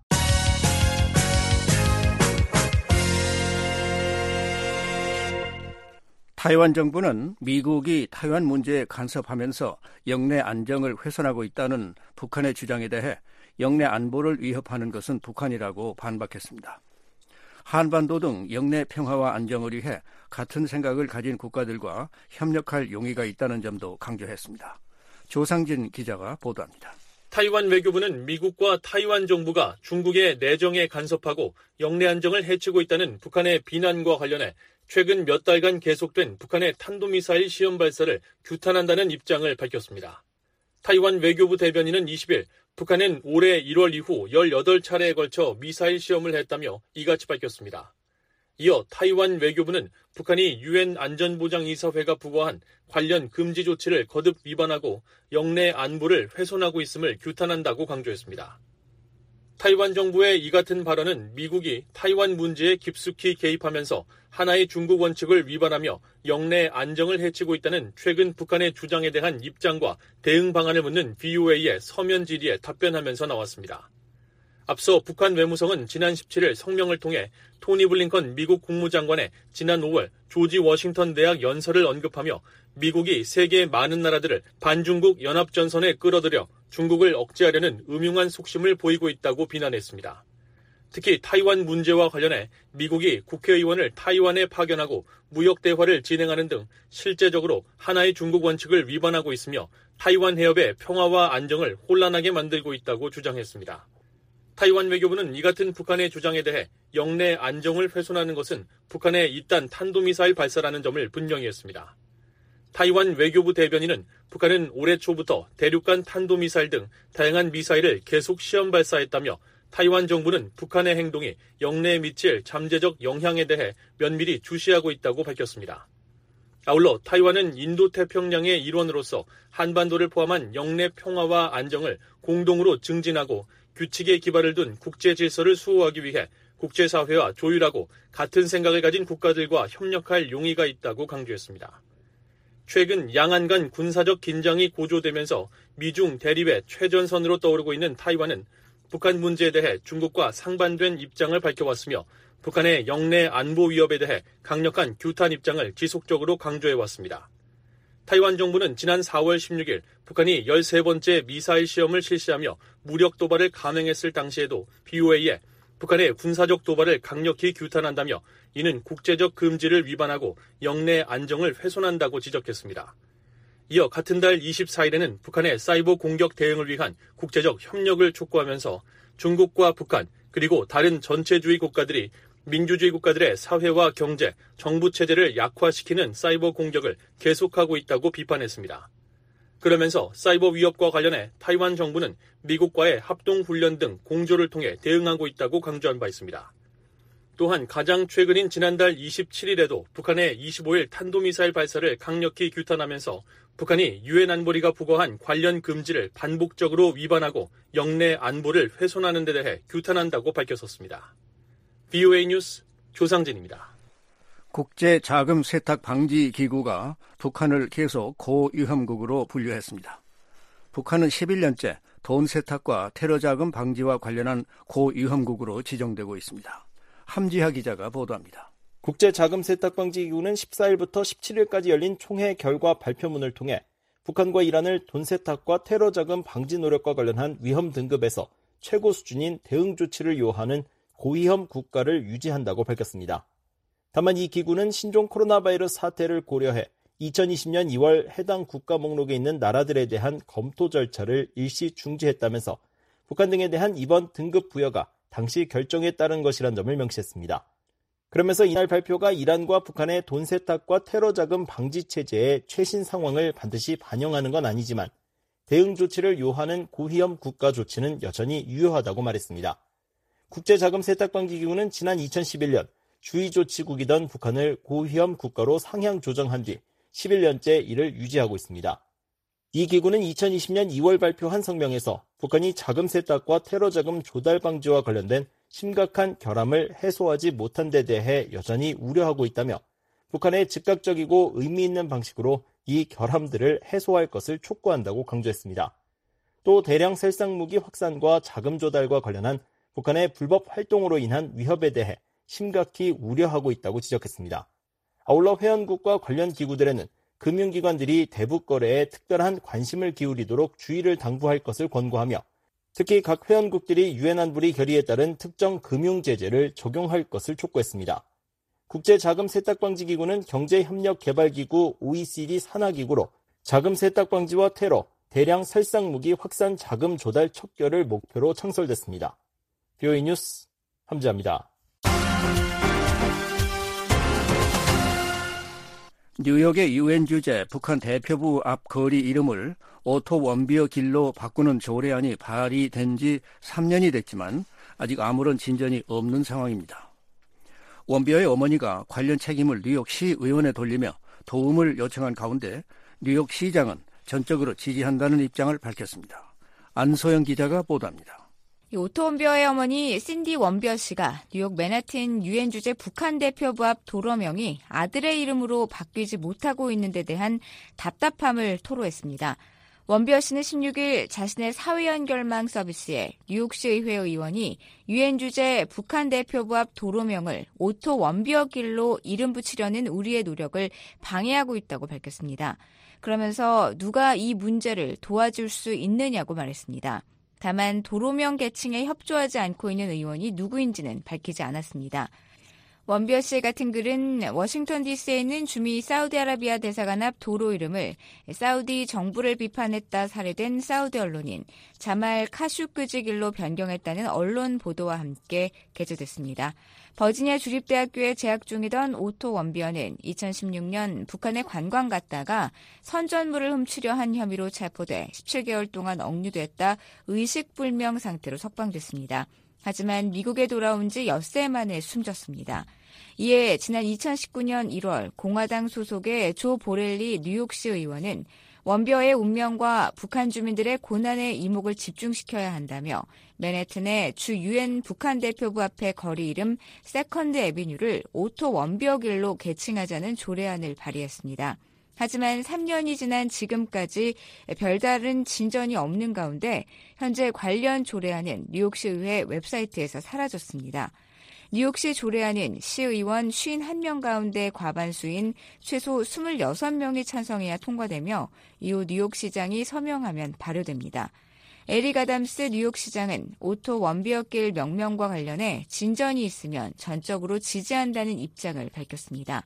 타이완 정부는 미국이 타이완 문제에 간섭하면서 영내 안정을 훼손하고 있다는 북한의 주장에 대해 영내 안보를 위협하는 것은 북한이라고 반박했습니다. 한반도 등 영내 평화와 안정을 위해 같은 생각을 가진 국가들과 협력할 용의가 있다는 점도 강조했습니다. 조상진 기자가 보도합니다. 타이완 외교부는 미국과 타이완 정부가 중국의 내정에 간섭하고 영내 안정을 해치고 있다는 북한의 비난과 관련해 최근 몇 달간 계속된 북한의 탄도미사일 시험 발사를 규탄한다는 입장을 밝혔습니다. 타이완 외교부 대변인은 20일 북한은 올해 1월 이후 18차례에 걸쳐 미사일 시험을 했다며 이같이 밝혔습니다. 이어 타이완 외교부는 북한이 유엔 안전보장이사회가 부과한 관련 금지 조치를 거듭 위반하고 영내 안보를 훼손하고 있음을 규탄한다고 강조했습니다. 타이완 정부의 이 같은 발언은 미국이 타이완 문제에 깊숙이 개입하면서 하나의 중국 원칙을 위반하며 영내 안정을 해치고 있다는 최근 북한의 주장에 대한 입장과 대응 방안을 묻는 VOA의 서면 질의에 답변하면서 나왔습니다. 앞서 북한 외무성은 지난 17일 성명을 통해 토니 블링컨 미국 국무장관의 지난 5월 조지 워싱턴 대학 연설을 언급하며 미국이 세계 많은 나라들을 반중국 연합전선에 끌어들여 중국을 억제하려는 음흉한 속심을 보이고 있다고 비난했습니다. 특히 타이완 문제와 관련해 미국이 국회의원을 타이완에 파견하고 무역 대화를 진행하는 등 실제적으로 하나의 중국 원칙을 위반하고 있으며 타이완 해협의 평화와 안정을 혼란하게 만들고 있다고 주장했습니다. 타이완 외교부는 이 같은 북한의 주장에 대해 영내 안정을 훼손하는 것은 북한의 잇단 탄도미사일 발사라는 점을 분명히 했습니다. 타이완 외교부 대변인은 북한은 올해 초부터 대륙간 탄도미사일 등 다양한 미사일을 계속 시험 발사했다며 타이완 정부는 북한의 행동이 영내에 미칠 잠재적 영향에 대해 면밀히 주시하고 있다고 밝혔습니다. 아울러 타이완은 인도태평양의 일원으로서 한반도를 포함한 영내 평화와 안정을 공동으로 증진하고 규칙에 기반을 둔 국제 질서를 수호하기 위해 국제사회와 조율하고 같은 생각을 가진 국가들과 협력할 용의가 있다고 강조했습니다. 최근 양안 간 군사적 긴장이 고조되면서 미중 대립의 최전선으로 떠오르고 있는 타이완은 북한 문제에 대해 중국과 상반된 입장을 밝혀왔으며 북한의 영내 안보 위협에 대해 강력한 규탄 입장을 지속적으로 강조해왔습니다. 타이완 정부는 지난 4월 16일 북한이 13번째 미사일 시험을 실시하며 무력 도발을 감행했을 당시에도 BOA에 북한의 군사적 도발을 강력히 규탄한다며 이는 국제적 금지를 위반하고 영내 안정을 훼손한다고 지적했습니다. 이어 같은 달 24일에는 북한의 사이버 공격 대응을 위한 국제적 협력을 촉구하면서 중국과 북한 그리고 다른 전체주의 국가들이 민주주의 국가들의 사회와 경제, 정부 체제를 약화시키는 사이버 공격을 계속하고 있다고 비판했습니다. 그러면서 사이버 위협과 관련해 타이완 정부는 미국과의 합동훈련 등 공조를 통해 대응하고 있다고 강조한 바 있습니다. 또한 가장 최근인 지난달 27일에도 북한의 25일 탄도미사일 발사를 강력히 규탄하면서 북한이 유엔 안보리가 부과한 관련 금지를 반복적으로 위반하고 영내 안보를 훼손하는 데 대해 규탄한다고 밝혔었습니다. VOA 뉴스 조상진입니다. 국제자금세탁방지기구가 북한을 계속 고위험국으로 분류했습니다. 북한은 11년째 돈 세탁과 테러자금 방지와 관련한 고위험국으로 지정되고 있습니다. 함지하 기자가 보도합니다. 국제자금세탁방지기구는 14일부터 17일까지 열린 총회 결과 발표문을 통해 북한과 이란을 돈 세탁과 테러자금 방지 노력과 관련한 위험 등급에서 최고 수준인 대응 조치를 요하는 고위험 국가를 유지한다고 밝혔습니다. 다만 이 기구는 신종 코로나 바이러스 사태를 고려해 2020년 2월 해당 국가 목록에 있는 나라들에 대한 검토 절차를 일시 중지했다면서 북한 등에 대한 이번 등급 부여가 당시 결정에 따른 것이란 점을 명시했습니다. 그러면서 이날 발표가 이란과 북한의 돈 세탁과 테러 자금 방지 체제의 최신 상황을 반드시 반영하는 건 아니지만 대응 조치를 요하는 고위험 국가 조치는 여전히 유효하다고 말했습니다. 국제자금세탁방지기구는 지난 2011년 주의조치국이던 북한을 고위험 국가로 상향 조정한 뒤 11년째 이를 유지하고 있습니다. 이 기구는 2020년 2월 발표한 성명에서 북한이 자금 세탁과 테러 자금 조달 방지와 관련된 심각한 결함을 해소하지 못한 데 대해 여전히 우려하고 있다며 북한의 즉각적이고 의미 있는 방식으로 이 결함들을 해소할 것을 촉구한다고 강조했습니다. 또 대량 살상무기 확산과 자금 조달과 관련한 북한의 불법 활동으로 인한 위협에 대해 심각히 우려하고 있다고 지적했습니다. 아울러 회원국과 관련 기구들에는 금융기관들이 대북 거래에 특별한 관심을 기울이도록 주의를 당부할 것을 권고하며 특히 각 회원국들이 유엔 안보리 결의에 따른 특정 금융제재를 적용할 것을 촉구했습니다. 국제자금세탁방지기구는 경제협력개발기구 OECD 산하기구로 자금세탁방지와 테러, 대량 살상무기 확산 자금 조달 척결을 목표로 창설됐습니다. BOA 뉴스 함지아입니다. 뉴욕의 유엔 주재 북한 대표부 앞 거리 이름을 오토 원비어 길로 바꾸는 조례안이 발의된 지 3년이 됐지만 아직 아무런 진전이 없는 상황입니다. 원비어의 어머니가 관련 책임을 뉴욕시 의원에 돌리며 도움을 요청한 가운데 뉴욕시장은 전적으로 지지한다는 입장을 밝혔습니다. 안소영 기자가 보도합니다. 오토 원비어의 어머니 신디 원비어 씨가 뉴욕 맨하튼 유엔 주재 북한 대표부 앞 도로명이 아들의 이름으로 바뀌지 못하고 있는 데 대한 답답함을 토로했습니다. 원비어 씨는 16일 자신의 사회연결망 서비스에 뉴욕시 의회 의원이 유엔 주재 북한 대표부 앞 도로명을 오토 원비어 길로 이름 붙이려는 우리의 노력을 방해하고 있다고 밝혔습니다. 그러면서 누가 이 문제를 도와줄 수 있느냐고 말했습니다. 다만 도로명 개칭에 협조하지 않고 있는 의원이 누구인지는 밝히지 않았습니다. 원비어 씨 같은 글은 워싱턴 DC에 있는 주미 사우디아라비아 대사관 앞 도로 이름을 사우디 정부를 비판했다 살해된 사우디 언론인 자말 카슈크지 길로 변경했다는 언론 보도와 함께 게재됐습니다. 버지니아 주립대학교에 재학 중이던 오토 원비어는 2016년 북한에 관광 갔다가 선전물을 훔치려 한 혐의로 체포돼 17개월 동안 억류됐다 의식불명 상태로 석방됐습니다. 하지만 미국에 돌아온 지 엿새 만에 숨졌습니다. 이에 지난 2019년 1월 공화당 소속의 조 보렐리 뉴욕시 의원은 원비어의 운명과 북한 주민들의 고난의 이목을 집중시켜야 한다며 맨해튼의 주 유엔 북한 대표부 앞의 거리 이름 세컨드 애비뉴를 오토 원비어 길로 개칭하자는 조례안을 발의했습니다. 하지만 3년이 지난 지금까지 별다른 진전이 없는 가운데 현재 관련 조례안은 뉴욕시 의회 웹사이트에서 사라졌습니다. 뉴욕시 조례안은 시의원 51명 가운데 과반수인 최소 26명이 찬성해야 통과되며 이후 뉴욕시장이 서명하면 발효됩니다. 에릭 아담스 뉴욕시장은 오토 원비어길 명명과 관련해 진전이 있으면 전적으로 지지한다는 입장을 밝혔습니다.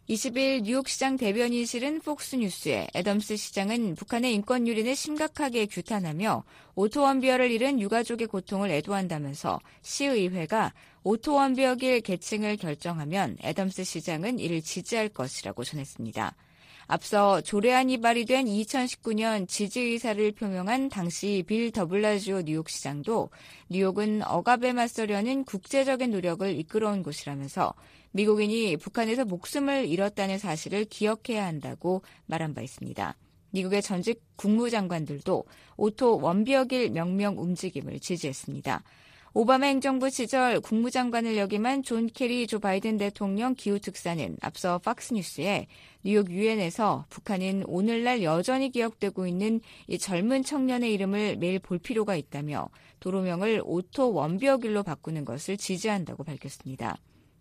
20일 뉴욕시장 대변인실은 폭스뉴스에 애덤스 시장은 북한의 인권 유린을 심각하게 규탄하며 오토 원비어를 잃은 유가족의 고통을 애도한다면서 시의회가 오토 원비어길 개칭을 결정하면 애덤스 시장은 이를 지지할 것이라고 전했습니다. 앞서 조례안이 발의된 2019년 지지 의사를 표명한 당시 빌 더블라지오 뉴욕시장도 뉴욕은 억압에 맞서려는 국제적인 노력을 이끌어온 곳이라면서 미국인이 북한에서 목숨을 잃었다는 사실을 기억해야 한다고 말한 바 있습니다. 미국의 전직 국무장관들도 오토 원비어길 명명 움직임을 지지했습니다. 오바마 행정부 시절 국무장관을 역임한 존 케리 조 바이든 대통령 기후특사는 앞서 팍스뉴스에 뉴욕 유엔에서 북한은 오늘날 여전히 기억되고 있는 이 젊은 청년의 이름을 매일 볼 필요가 있다며 도로명을 오토 원비어길로 바꾸는 것을 지지한다고 밝혔습니다.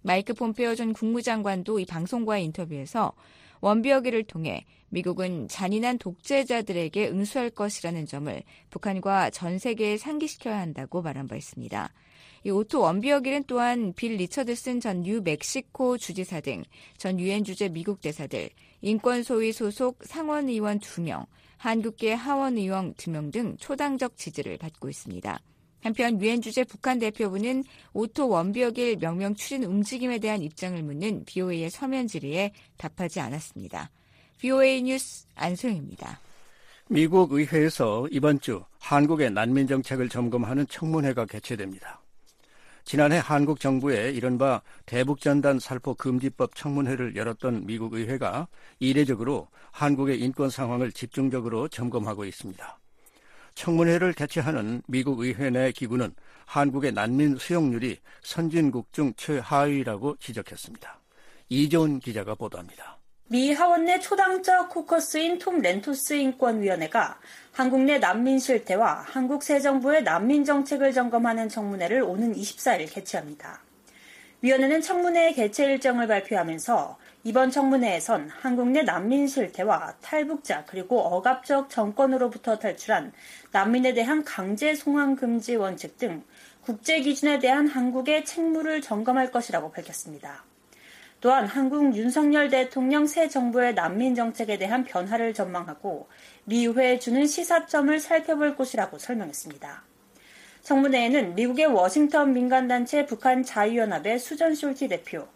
마이크 폼페오 전 국무장관도 이 방송과의 인터뷰에서 원비어기를 통해 미국은 잔인한 독재자들에게 응수할 것이라는 점을 북한과 전 세계에 상기시켜야 한다고 말한 바 있습니다. 이 오토 원비어기는 또한 빌 리처드슨 전 뉴멕시코 주지사 등 전 유엔 주재 미국 대사들, 인권소위 소속 상원의원 2명, 한국계 하원의원 2명 등 초당적 지지를 받고 있습니다. 한편 유엔 주재 북한 대표부는 오토 원비어길 명명 추진 움직임에 대한 입장을 묻는 BOA의 서면 질의에 답하지 않았습니다. BOA 뉴스 안소영입니다. 미국 의회에서 이번 주 한국의 난민 정책을 점검하는 청문회가 개최됩니다. 지난해 한국 정부의 이른바 대북전단 살포 금지법 청문회를 열었던 미국 의회가 이례적으로 한국의 인권 상황을 집중적으로 점검하고 있습니다. 청문회를 개최하는 미국 의회 내 기구는 한국의 난민 수용률이 선진국 중 최하위라고 지적했습니다. 이재훈 기자가 보도합니다. 미 하원 내 초당적 코커스인 톰 렌토스 인권위원회가 한국 내 난민 실태와 한국 새 정부의 난민 정책을 점검하는 청문회를 오는 24일 개최합니다. 위원회는 청문회 개최 일정을 발표하면서 이번 청문회에선 한국 내 난민 실태와 탈북자 그리고 억압적 정권으로부터 탈출한 난민에 대한 강제 송환 금지 원칙 등 국제 기준에 대한 한국의 책무를 점검할 것이라고 밝혔습니다. 또한 한국 윤석열 대통령 새 정부의 난민 정책에 대한 변화를 전망하고 미 의회에 주는 시사점을 살펴볼 것이라고 설명했습니다. 청문회에는 미국의 워싱턴 민간단체 북한 자유연합의 수전 숄티 대표,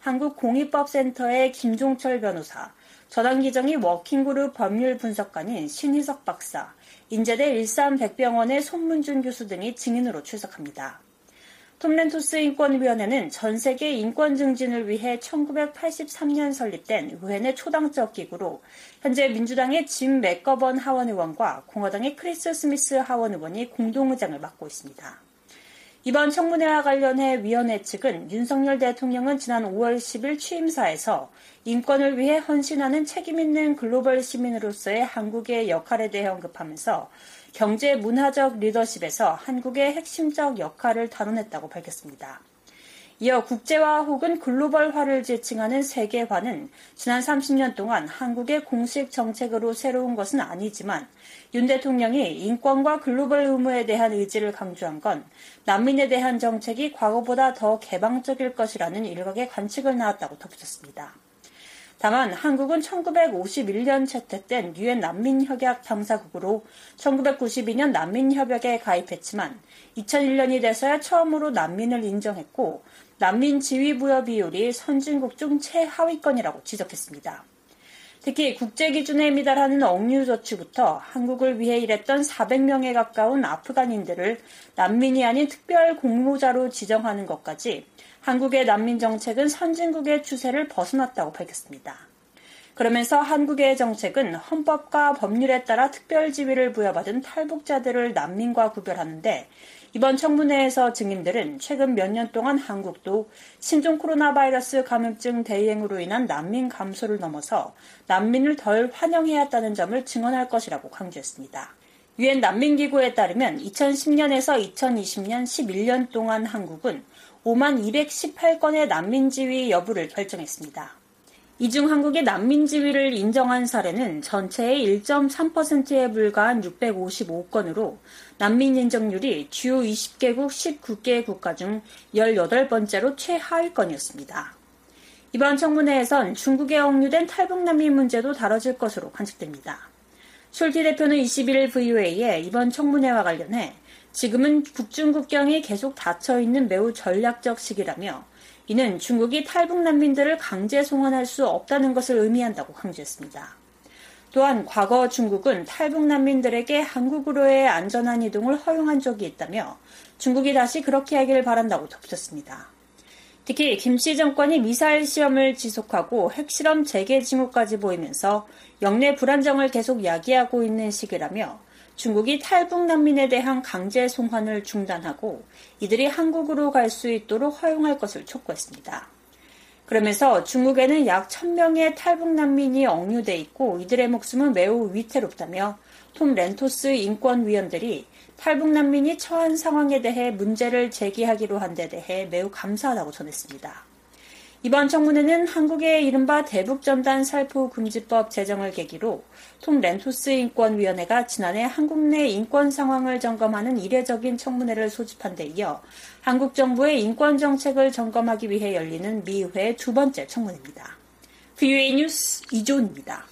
한국공익법센터의 김종철 변호사, 전환기정이 워킹그룹 법률 분석관인 신희석 박사, 인제대 일산백병원의 손문준 교수 등이 증인으로 출석합니다. 톰 렌토스 인권위원회는 전 세계 인권 증진을 위해 1983년 설립된 의회 내 초당적 기구로 현재 민주당의 짐 맥거번 하원의원과 공화당의 크리스 스미스 하원의원이 공동의장을 맡고 있습니다. 이번 청문회와 관련해 위원회 측은 윤석열 대통령은 지난 5월 10일 취임사에서 인권을 위해 헌신하는 책임 있는 글로벌 시민으로서의 한국의 역할에 대해 언급하면서 경제 문화적 리더십에서 한국의 핵심적 역할을 단언했다고 밝혔습니다. 이어 국제화 혹은 글로벌화를 지칭하는 세계화는 지난 30년 동안 한국의 공식 정책으로 새로운 것은 아니지만 윤 대통령이 인권과 글로벌 의무에 대한 의지를 강조한 건 난민에 대한 정책이 과거보다 더 개방적일 것이라는 일각의 관측을 낳았다고 덧붙였습니다. 다만 한국은 1951년 채택된 유엔 난민협약 당사국으로 1992년 난민협약에 가입했지만 2001년이 돼서야 처음으로 난민을 인정했고 난민 지위부여 비율이 선진국 중 최하위권이라고 지적했습니다. 특히 국제기준에 미달하는 억류 조치부터 한국을 위해 일했던 400명에 가까운 아프간인들을 난민이 아닌 특별 공모자로 지정하는 것까지 한국의 난민 정책은 선진국의 추세를 벗어났다고 밝혔습니다. 그러면서 한국의 정책은 헌법과 법률에 따라 특별 지위를 부여받은 탈북자들을 난민과 구별하는데 이번 청문회에서 증인들은 최근 몇 년 동안 한국도 신종 코로나 바이러스 감염증 대유행으로 인한 난민 감소를 넘어서 난민을 덜 환영해야 했다는 점을 증언할 것이라고 강조했습니다. 유엔 난민기구에 따르면 2010년에서 2020년 11년 동안 한국은 5만 218건의 난민 지위 여부를 결정했습니다. 이 중 한국의 난민 지위를 인정한 사례는 전체의 1.3%에 불과한 655건으로 난민 인정률이 주요 20개국 19개 국가 중 18번째로 최하위권이었습니다. 이번 청문회에선 중국에 억류된 탈북 난민 문제도 다뤄질 것으로 관측됩니다. 숄티 대표는 21일 VOA에 이번 청문회와 관련해 지금은 북중 국경이 계속 닫혀있는 매우 전략적 시기라며 이는 중국이 탈북 난민들을 강제 송환할 수 없다는 것을 의미한다고 강조했습니다. 또한 과거 중국은 탈북 난민들에게 한국으로의 안전한 이동을 허용한 적이 있다며 중국이 다시 그렇게 하길 바란다고 덧붙였습니다. 특히 김씨 정권이 미사일 시험을 지속하고 핵실험 재개 징후까지 보이면서 영내 불안정을 계속 야기하고 있는 시기라며 중국이 탈북 난민에 대한 강제 송환을 중단하고 이들이 한국으로 갈 수 있도록 허용할 것을 촉구했습니다. 그러면서 중국에는 약 1000명의 탈북 난민이 억류돼 있고 이들의 목숨은 매우 위태롭다며 톰 렌토스 인권위원들이 탈북 난민이 처한 상황에 대해 문제를 제기하기로 한 데 대해 매우 감사하다고 전했습니다. 이번 청문회는 한국의 이른바 대북전단 살포 금지법 제정을 계기로 톰 렌토스 인권위원회가 지난해 한국 내 인권 상황을 점검하는 이례적인 청문회를 소집한 데 이어 한국 정부의 인권 정책을 점검하기 위해 열리는 미 의회의 두 번째 청문회입니다. VOA 뉴스 이조은입니다.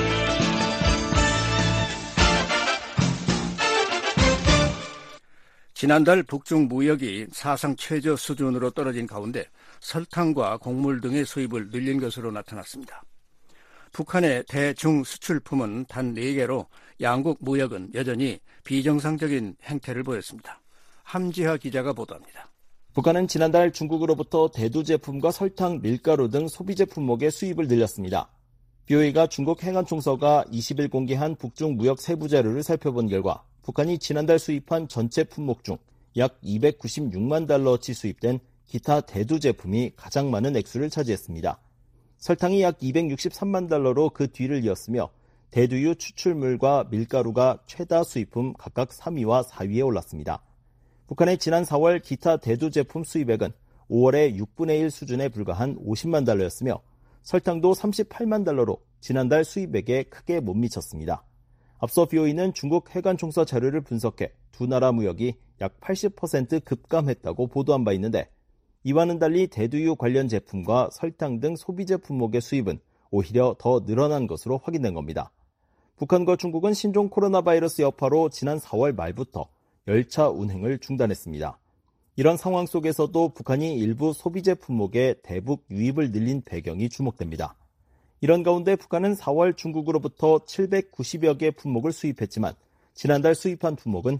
지난달 북중 무역이 사상 최저 수준으로 떨어진 가운데 설탕과 곡물 등의 수입을 늘린 것으로 나타났습니다. 북한의 대중 수출품은 단 4개로 양국 무역은 여전히 비정상적인 행태를 보였습니다. 함지하 기자가 보도합니다. 북한은 지난달 중국으로부터 대두 제품과 설탕, 밀가루 등 소비재 품목의 수입을 늘렸습니다. BOA가 중국 행안총서가 20일 공개한 북중 무역 세부 자료를 살펴본 결과 북한이 지난달 수입한 전체 품목 중 약 296만 달러어치 수입된 기타 대두 제품이 가장 많은 액수를 차지했습니다. 설탕이 약 263만 달러로 그 뒤를 이었으며 대두유 추출물과 밀가루가 최다 수입품 각각 3위와 4위에 올랐습니다. 북한의 지난 4월 기타 대두 제품 수입액은 5월의 6분의 1 수준에 불과한 50만 달러였으며 설탕도 38만 달러로 지난달 수입액에 크게 못 미쳤습니다. 앞서 BOA는 중국 해관총서 자료를 분석해 두 나라 무역이 약 80% 급감했다고 보도한 바 있는데 이와는 달리 대두유 관련 제품과 설탕 등 소비재 품목의 수입은 오히려 더 늘어난 것으로 확인된 겁니다. 북한과 중국은 신종 코로나 바이러스 여파로 지난 4월 말부터 열차 운행을 중단했습니다. 이런 상황 속에서도 북한이 일부 소비재 품목의 대북 유입을 늘린 배경이 주목됩니다. 이런 가운데 북한은 4월 중국으로부터 790여 개 품목을 수입했지만 지난달 수입한 품목은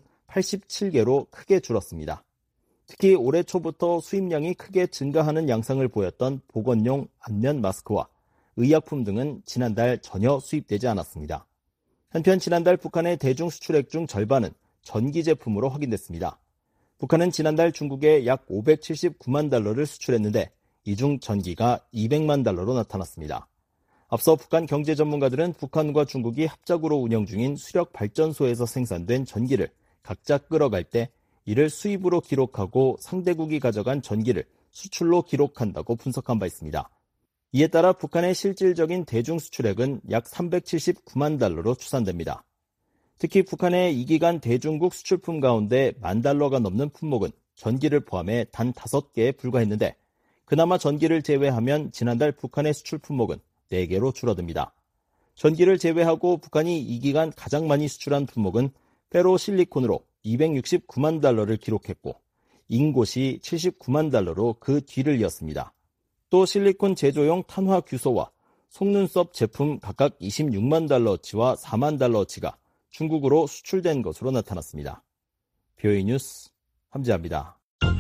87개로 크게 줄었습니다. 특히 올해 초부터 수입량이 크게 증가하는 양상을 보였던 보건용 안면 마스크와 의약품 등은 지난달 전혀 수입되지 않았습니다. 한편 지난달 북한의 대중 수출액 중 절반은 전기 제품으로 확인됐습니다. 북한은 지난달 중국에 약 579만 달러를 수출했는데 이 중 전기가 200만 달러로 나타났습니다. 앞서 북한 경제 전문가들은 북한과 중국이 합작으로 운영 중인 수력 발전소에서 생산된 전기를 각자 끌어갈 때 이를 수입으로 기록하고 상대국이 가져간 전기를 수출로 기록한다고 분석한 바 있습니다. 이에 따라 북한의 실질적인 대중 수출액은 약 379만 달러로 추산됩니다. 특히 북한의 이 기간 대중국 수출품 가운데 10,000달러가 넘는 품목은 전기를 포함해 단 5개에 불과했는데 그나마 전기를 제외하면 지난달 북한의 수출 품목은 4개로 줄어듭니다. 전기를 제외하고 북한이 이 기간 가장 많이 수출한 품목은 페로실리콘으로 269만 달러를 기록했고 인곳이 79만 달러로 그 뒤를 이었습니다. 또 실리콘 제조용 탄화 규소와 속눈썹 제품 각각 26만 달러어치와 4만 달러어치가 중국으로 수출된 것으로 나타났습니다. BOA 뉴스 함지아입니다.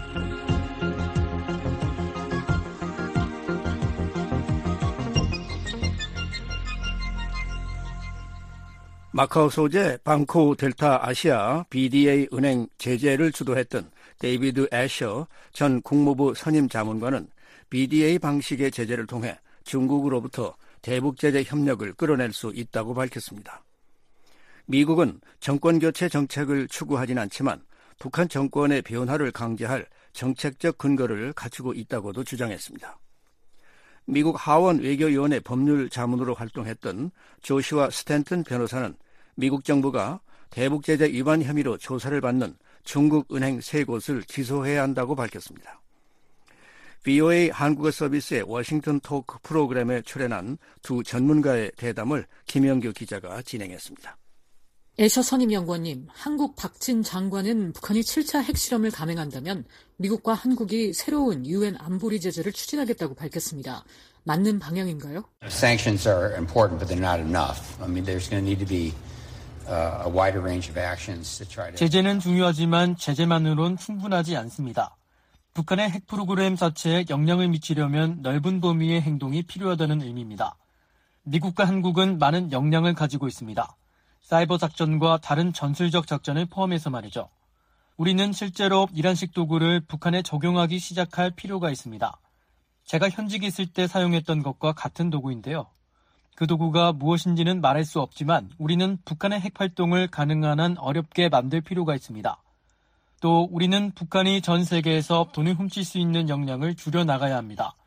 마카오 소재 방코 델타 아시아 BDA 은행 제재를 주도했던 데이비드 애셔 전 국무부 선임 자문관은 BDA 방식의 제재를 통해 중국으로부터 대북 제재 협력을 끌어낼 수 있다고 밝혔습니다. 미국은 정권교체 정책을 추구하진 않지만 북한 정권의 변화를 강제할 정책적 근거를 갖추고 있다고도 주장했습니다. 미국 하원 외교위원회 법률 자문으로 활동했던 조슈아 스탠튼 변호사는 미국 정부가 대북 제재 위반 혐의로 조사를 받는 중국 은행 3곳을 기소해야 한다고 밝혔습니다. VOA 한국어 서비스의 워싱턴 토크 프로그램에 출연한 두 전문가의 대담을 김영규 기자가 진행했습니다. 애셔 선임연구원님, 한국 박진 장관은 북한이 7차 핵실험을 감행한다면 미국과 한국이 새로운 UN 안보리 제재를 추진하겠다고 밝혔습니다. 맞는 방향인가요? Sanctions are important, but they're not enough. I mean, there's going to need to be a wider range of actions to try to. 제재는 중요하지만 제재만으론 충분하지 않습니다. 북한의 핵 프로그램 자체에 영향을 미치려면 넓은 범위의 행동이 필요하다는 의미입니다. 미국과 한국은 많은 역량을 가지고 있습니다. 사이버 작전과 다른 전술적 작전을 포함해서 말이죠. 우리는 실제로 이란식 도구를 북한에 적용하기 시작할 필요가 있습니다. 제가 현직에 있을 때 사용했던 것과 같은 도구인데요. 그 도구가 무엇인지는 말할 수 없지만 우리는 북한의 핵 활동을 가능한 한 어렵게 만들 필요가 있습니다. 또 우리는 북한이 전 세계에서 돈을 훔칠 수 있는 역량을 줄여나가야 합니다.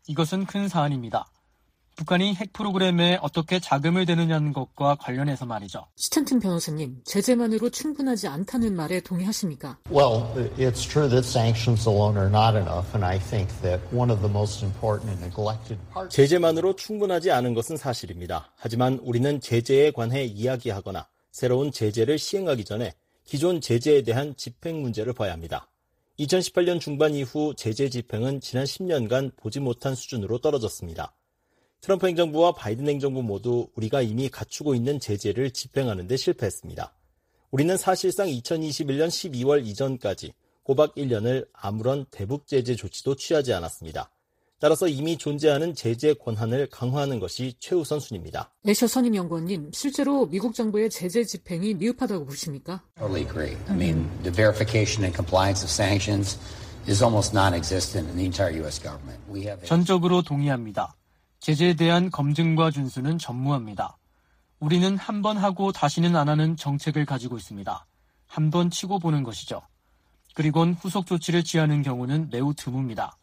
이것은 큰 사안입니다. 북한이 핵 프로그램에 어떻게 자금을 대느냐는 것과 관련해서 말이죠. 스탠튼 변호사님, 제재만으로 충분하지 않다는 말에 동의하십니까? Well, it's true that sanctions alone are not enough, and I think that one of the most important and neglected parts. 제재만으로 충분하지 않은 것은 사실입니다. 하지만 우리는 제재에 관해 이야기하거나 새로운 제재를 시행하기 전에 기존 제재에 대한 집행 문제를 봐야 합니다. 2018년 중반 이후 제재 집행은 지난 10년간 보지 못한 수준으로 떨어졌습니다. 트럼프 행정부와 바이든 행정부 모두 우리가 이미 갖추고 있는 제재를 집행하는 데 실패했습니다. 우리는 사실상 2021년 12월 이전까지 꼬박 1년을 아무런 대북 제재 조치도 취하지 않았습니다. 따라서 이미 존재하는 제재 권한을 강화하는 것이 최우선순위입니다. 애셔 선임연구원님, 실제로 미국 정부의 제재 집행이 미흡하다고 보십니까? Totally agree. I mean, the verification and compliance of sanctions is almost non-existent in the entire U.S. government. We have 전적으로 동의합니다. 제재에 대한 검증과 준수는 전무합니다. 우리는 한 번 하고 다시는 안 하는 정책을 가지고 있습니다. 한 번 치고 보는 것이죠. 그리곤 후속 조치를 취하는 경우는 매우 드뭅니다.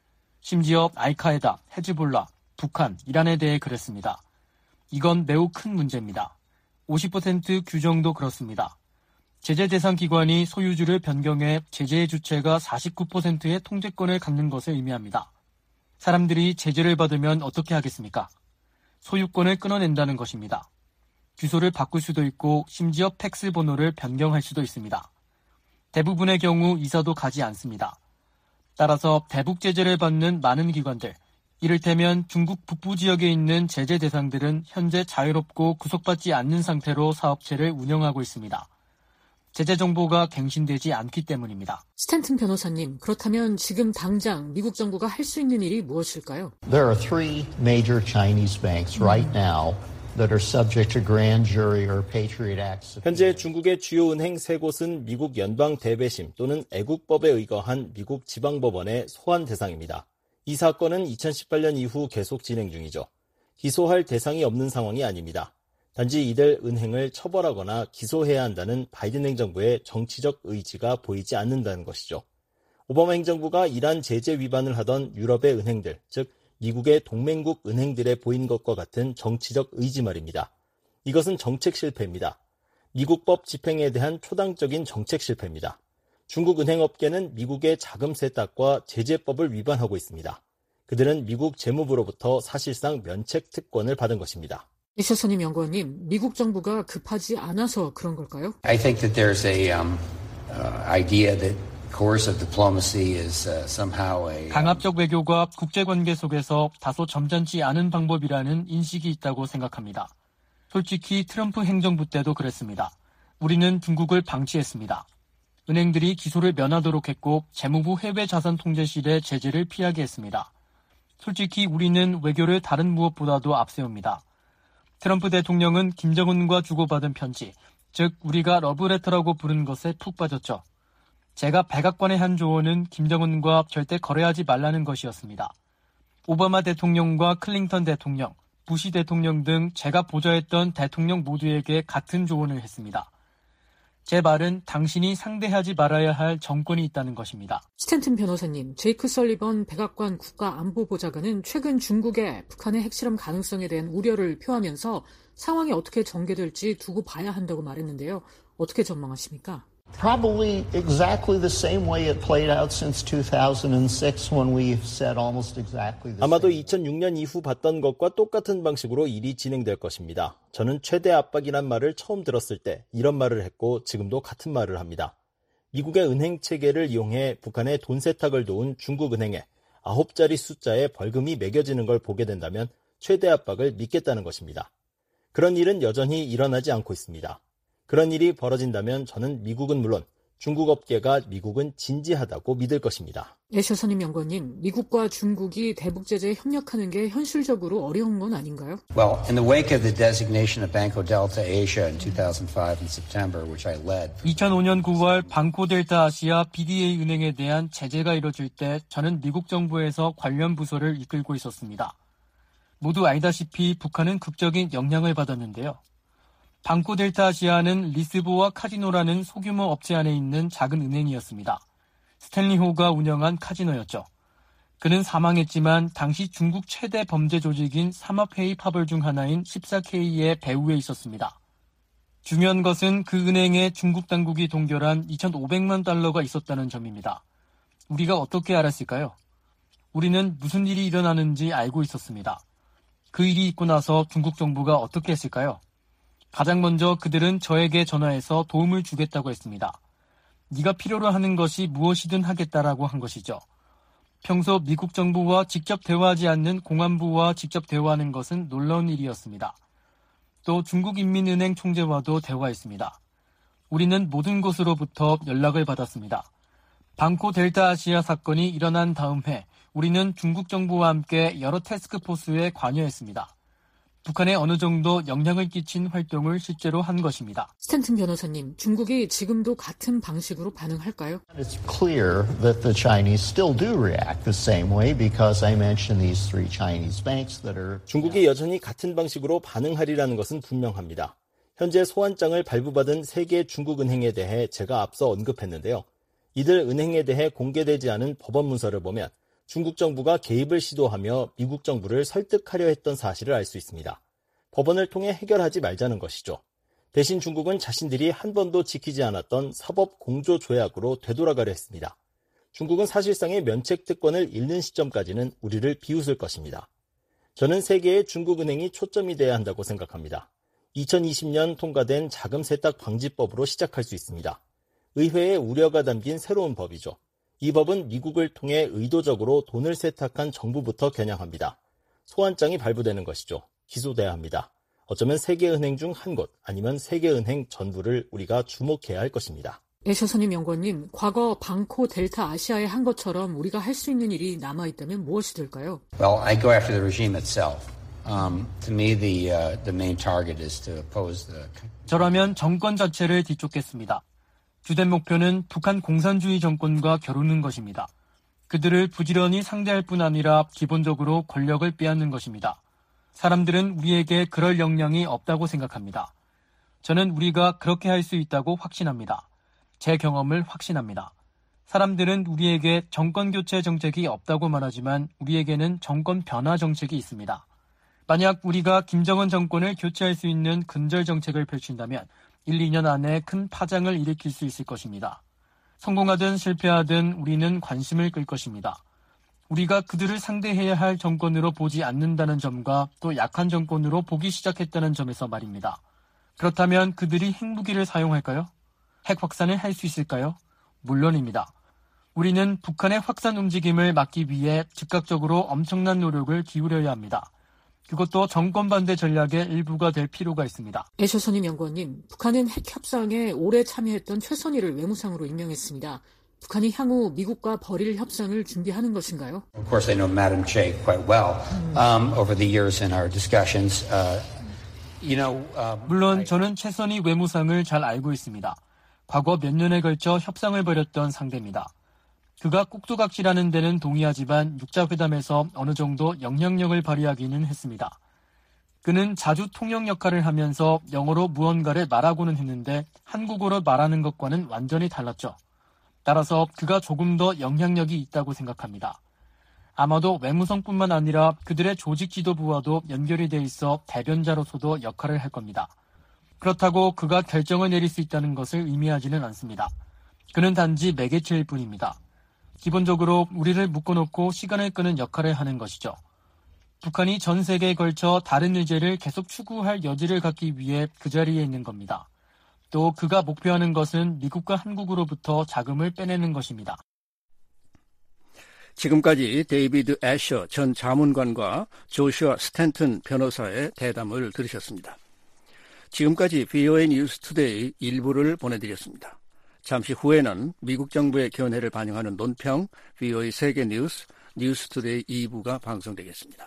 심지어 알카에다, 헤즈볼라, 북한, 이란에 대해 그랬습니다. 이건 매우 큰 문제입니다. 50% 규정도 그렇습니다. 제재 대상 기관이 소유주를 변경해 제재의 주체가 49%의 통제권을 갖는 것을 의미합니다. 사람들이 제재를 받으면 어떻게 하겠습니까? 소유권을 끊어낸다는 것입니다. 주소를 바꿀 수도 있고 심지어 팩스 번호를 변경할 수도 있습니다. 대부분의 경우 이사도 가지 않습니다. 따라서 대북 제재를 받는 많은 기관들, 이를테면 중국 북부 지역에 있는 제재 대상들은 현재 자유롭고 구속받지 않는 상태로 사업체를 운영하고 있습니다. 제재 정보가 갱신되지 않기 때문입니다. 스탠튼 변호사님, 그렇다면 지금 당장 미국 정부가 할 수 있는 일이 무엇일까요? There are three major Chinese banks right now that are subject to grand jury or Patriot Act. 현재 중국의 주요 은행 3곳은 미국 연방 대배심 또는 애국법에 의거한 미국 지방법원의 소환 대상입니다. 이 사건은 2018년 이후 계속 진행 중이죠. 기소할 대상이 없는 상황이 아닙니다. 단지 이들 은행을 처벌하거나 기소해야 한다는 바이든 행정부의 정치적 의지가 보이지 않는다는 것이죠. 오바마 행정부가 이러한 제재 위반을 하던 유럽의 은행들, 즉 미국의 동맹국 은행들에 보인 것과 같은 정치적 의지 말입니다. 이것은 정책 실패입니다. 미국법 집행에 대한 초당적인 정책 실패입니다. 중국 은행업계는 미국의 자금 세탁과 제재법을 위반하고 있습니다. 그들은 미국 재무부로부터 사실상 면책 특권을 받은 것입니다. 애셔 선임연구원님, 미국 정부가 급하지 않아서 그런 걸까요? I think that there's a idea that coercive diplomacy is somehow a 강압적 외교가 국제관계 속에서 다소 점잖지 않은 방법이라는 인식이 있다고 생각합니다. 솔직히 트럼프 행정부 때도 그랬습니다. 우리는 중국을 방치했습니다. 은행들이 기소를 면하도록 했고 재무부 해외자산통제실의 제재를 피하게 했습니다. 솔직히 우리는 외교를 다른 무엇보다도 앞세웁니다. 트럼프 대통령은 김정은과 주고받은 편지, 즉 우리가 러브레터라고 부르는 것에 푹 빠졌죠. 제가 백악관의 한 조언은 김정은과 절대 거래하지 말라는 것이었습니다. 오바마 대통령과 클린턴 대통령, 부시 대통령 등 제가 보좌했던 대통령 모두에게 같은 조언을 했습니다. 제 말은 당신이 상대하지 말아야 할 정권이 있다는 것입니다. 스탠튼 변호사님, 제이크 설리번 백악관 국가안보보좌관은 최근 중국의 북한의 핵실험 가능성에 대한 우려를 표하면서 상황이 어떻게 전개될지 두고 봐야 한다고 말했는데요. 어떻게 전망하십니까? Probably exactly the same way it played out since 2006 when we said almost exactly the same. 아마도 2006년 이후 봤던 것과 똑같은 방식으로 일이 진행될 것입니다. 저는 최대 압박이란 말을 처음 들었을 때 이런 말을 했고 지금도 같은 말을 합니다. 미국의 은행 체계를 이용해 북한의 돈 세탁을 도운 중국 은행에 9자리 숫자의 벌금이 매겨지는 걸 보게 된다면 최대 압박을 믿겠다는 것입니다. 그런 일은 여전히 일어나지 않고 있습니다. 그런 일이 벌어진다면 저는 미국은 물론 중국 업계가 미국은 진지하다고 믿을 것입니다. 애셔 선임연구원님, 미국과 중국이 대북 제재에 협력하는 게 현실적으로 어려운 건 아닌가요? Well, in the wake of the designation of Banco Delta Asia in 2005 in September, which I led. 2005년 9월 방코 델타 아시아 BDA 은행에 대한 제재가 이뤄질 때 저는 미국 정부에서 관련 부서를 이끌고 있었습니다. 모두 알다시피 북한은 극적인 영향을 받았는데요. 방코 델타 아시아는 리스보와 카지노라는 소규모 업체 안에 있는 작은 은행이었습니다. 스탠리 호가 운영한 카지노였죠. 그는 사망했지만 당시 중국 최대 범죄 조직인 삼업회의 파벌 중 하나인 14K의 배후에 있었습니다. 중요한 것은 그 은행에 중국 당국이 동결한 2,500만 달러가 있었다는 점입니다. 우리가 어떻게 알았을까요? 우리는 무슨 일이 일어나는지 알고 있었습니다. 그 일이 있고 나서 중국 정부가 어떻게 했을까요? 가장 먼저 그들은 저에게 전화해서 도움을 주겠다고 했습니다. 네가 필요로 하는 것이 무엇이든 하겠다라고 한 것이죠. 평소 미국 정부와 직접 대화하지 않는 공안부와 직접 대화하는 것은 놀라운 일이었습니다. 또 중국인민은행 총재와도 대화했습니다. 우리는 모든 곳으로부터 연락을 받았습니다. 방코 델타 아시아 사건이 일어난 다음 해 우리는 중국 정부와 함께 여러 태스크포스에 관여했습니다. 북한에 어느 정도 영향을 끼친 활동을 실제로 한 것입니다. 스탠튼 변호사님, 중국이 지금도 같은 방식으로 반응할까요? It's clear that the Chinese still do react the same way because I mentioned these three Chinese banks that are... 중국이 여전히 같은 방식으로 반응하리라는 것은 분명합니다. 현재 소환장을 발부받은 3개 중국 은행에 대해 제가 앞서 언급했는데요. 이들 은행에 대해 공개되지 않은 법원 문서를 보면 중국 정부가 개입을 시도하며 미국 정부를 설득하려 했던 사실을 알 수 있습니다. 법원을 통해 해결하지 말자는 것이죠. 대신 중국은 자신들이 한 번도 지키지 않았던 사법 공조 조약으로 되돌아가려 했습니다. 중국은 사실상의 면책 특권을 잃는 시점까지는 우리를 비웃을 것입니다. 저는 세계의 중국 은행이 초점이 돼야 한다고 생각합니다. 2020년 통과된 자금 세탁 방지법으로 시작할 수 있습니다. 의회의 우려가 담긴 새로운 법이죠. 이 법은 미국을 통해 의도적으로 돈을 세탁한 정부부터 겨냥합니다. 소환장이 발부되는 것이죠. 기소돼야 합니다. 어쩌면 세계은행 중 한 곳 아니면 세계은행 전부를 우리가 주목해야 할 것입니다. 애셔선임 연구원님, 과거 방코 델타 아시아에 한 것처럼 우리가 할 수 있는 일이 남아있다면 무엇이 될까요? Well, I go after the regime itself. To me, the main target is to oppose the... 저라면 정권 자체를 뒤쫓겠습니다. 주된 목표는 북한 공산주의 정권과 겨루는 것입니다. 그들을 부지런히 상대할 뿐 아니라 기본적으로 권력을 빼앗는 것입니다. 사람들은 우리에게 그럴 역량이 없다고 생각합니다. 저는 우리가 그렇게 할 수 있다고 확신합니다. 제 경험을 확신합니다. 사람들은 우리에게 정권 교체 정책이 없다고 말하지만 우리에게는 정권 변화 정책이 있습니다. 만약 우리가 김정은 정권을 교체할 수 있는 근절 정책을 펼친다면 1, 2년 안에 큰 파장을 일으킬 수 있을 것입니다. 성공하든 실패하든 우리는 관심을 끌 것입니다. 우리가 그들을 상대해야 할 정권으로 보지 않는다는 점과 또 약한 정권으로 보기 시작했다는 점에서 말입니다. 그렇다면 그들이 핵무기를 사용할까요? 핵 확산을 할 수 있을까요? 물론입니다. 우리는 북한의 확산 움직임을 막기 위해 즉각적으로 엄청난 노력을 기울여야 합니다. 그것도 정권 반대 전략의 일부가 될 필요가 있습니다. 애셔선임 연구원님, 북한은 핵 협상에 오래 참여했던 최선희를 외무상으로 임명했습니다. 북한이 향후 미국과 벌일 협상을 준비하는 것인가요? Of course, I know Madam Che quite well over the years in our discussions. 물론 저는 최선희 외무상을 잘 알고 있습니다. 과거 몇 년에 걸쳐 협상을 벌였던 상대입니다. 그가 꼭두각시라는 데는 동의하지만 육자회담에서 어느 정도 영향력을 발휘하기는 했습니다. 그는 자주 통역 역할을 하면서 영어로 무언가를 말하고는 했는데 한국어로 말하는 것과는 완전히 달랐죠. 따라서 그가 조금 더 영향력이 있다고 생각합니다. 아마도 외무성뿐만 아니라 그들의 조직 지도부와도 연결이 돼 있어 대변자로서도 역할을 할 겁니다. 그렇다고 그가 결정을 내릴 수 있다는 것을 의미하지는 않습니다. 그는 단지 매개체일 뿐입니다. 기본적으로 우리를 묶어놓고 시간을 끄는 역할을 하는 것이죠. 북한이 전 세계에 걸쳐 다른 의제를 계속 추구할 여지를 갖기 위해 그 자리에 있는 겁니다. 또 그가 목표하는 것은 미국과 한국으로부터 자금을 빼내는 것입니다. 지금까지 데이비드 애셔 전 자문관과 조슈아 스탠튼 변호사의 대담을 들으셨습니다. 지금까지 VOA 뉴스 투데이 일부를 보내드렸습니다. 잠시 후에는 미국 정부의 견해를 반영하는 논평 VOA 세계 뉴스 뉴스투데이 2부가 방송되겠습니다.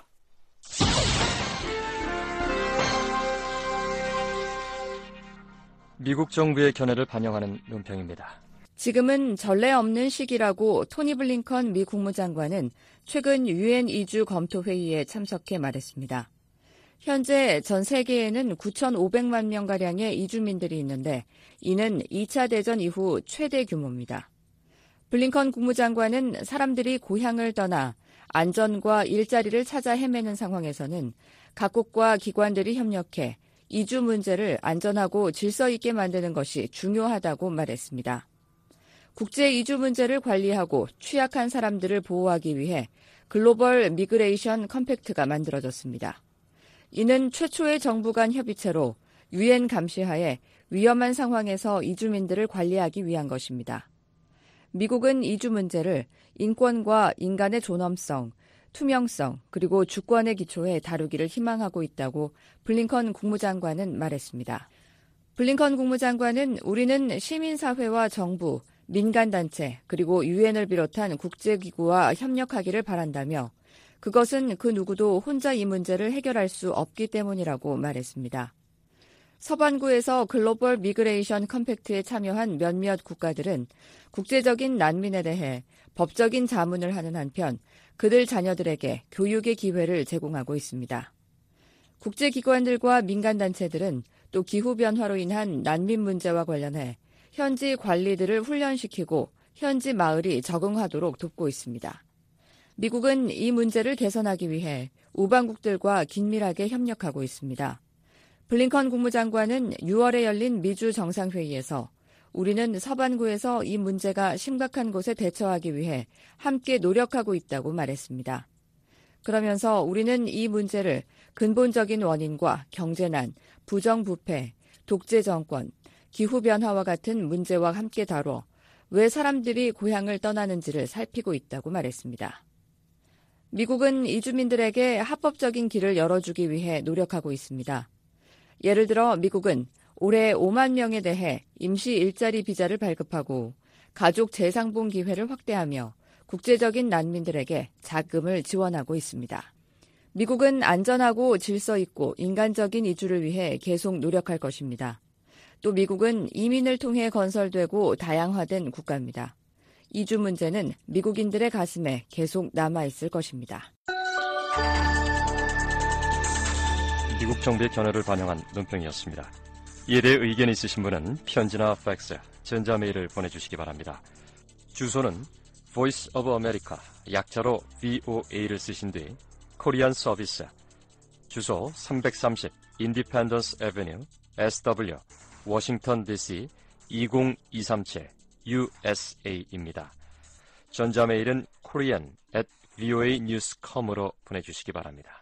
미국 정부의 견해를 반영하는 논평입니다. 지금은 전례 없는 시기라고 토니 블링컨 미 국무장관은 최근 유엔 이주 검토 회의에 참석해 말했습니다. 현재 전 세계에는 9,500만 명가량의 이주민들이 있는데 이는 2차 대전 이후 최대 규모입니다. 블링컨 국무장관은 사람들이 고향을 떠나 안전과 일자리를 찾아 헤매는 상황에서는 각국과 기관들이 협력해 이주 문제를 안전하고 질서 있게 만드는 것이 중요하다고 말했습니다. 국제 이주 문제를 관리하고 취약한 사람들을 보호하기 위해 글로벌 미그레이션 컴팩트가 만들어졌습니다. 이는 최초의 정부 간 협의체로 유엔 감시하에 위험한 상황에서 이주민들을 관리하기 위한 것입니다. 미국은 이주 문제를 인권과 인간의 존엄성, 투명성, 그리고 주권에 기초해 다루기를 희망하고 있다고 블링컨 국무장관은 말했습니다. 블링컨 국무장관은 우리는 시민사회와 정부, 민간단체, 그리고 유엔을 비롯한 국제기구와 협력하기를 바란다며 그것은 그 누구도 혼자 이 문제를 해결할 수 없기 때문이라고 말했습니다. 서반구에서 글로벌 미그레이션 컴팩트에 참여한 몇몇 국가들은 국제적인 난민에 대해 법적인 자문을 하는 한편 그들 자녀들에게 교육의 기회를 제공하고 있습니다. 국제기관들과 민간단체들은 또 기후변화로 인한 난민 문제와 관련해 현지 관리들을 훈련시키고 현지 마을이 적응하도록 돕고 있습니다. 미국은 이 문제를 개선하기 위해 우방국들과 긴밀하게 협력하고 있습니다. 블링컨 국무장관은 6월에 열린 미주 정상회의에서 우리는 서반구에서 이 문제가 심각한 곳에 대처하기 위해 함께 노력하고 있다고 말했습니다. 그러면서 우리는 이 문제를 근본적인 원인과 경제난, 부정부패, 독재 정권, 기후변화와 같은 문제와 함께 다뤄 왜 사람들이 고향을 떠나는지를 살피고 있다고 말했습니다. 미국은 이주민들에게 합법적인 길을 열어주기 위해 노력하고 있습니다. 예를 들어 미국은 올해 5만 명에 대해 임시 일자리 비자를 발급하고 가족 재상봉 기회를 확대하며 국제적인 난민들에게 자금을 지원하고 있습니다. 미국은 안전하고 질서 있고 인간적인 이주를 위해 계속 노력할 것입니다. 또 미국은 이민을 통해 건설되고 다양화된 국가입니다. 이주 문제는 미국인들의 가슴에 계속 남아있을 것입니다. 미국 정부의 견해를 반영한 논평이었습니다. 이에 대해 의견이 있으신 분은 편지나 팩스, 전자메일을 보내주시기 바랍니다. 주소는 Voice of America, 약자로 VOA를 쓰신 뒤 코리안 서비스, 주소 330 Independence Avenue, SW, 워싱턴 DC 20237 USA입니다. 전자메일은 korean@voanews.com으로 보내주시기 바랍니다.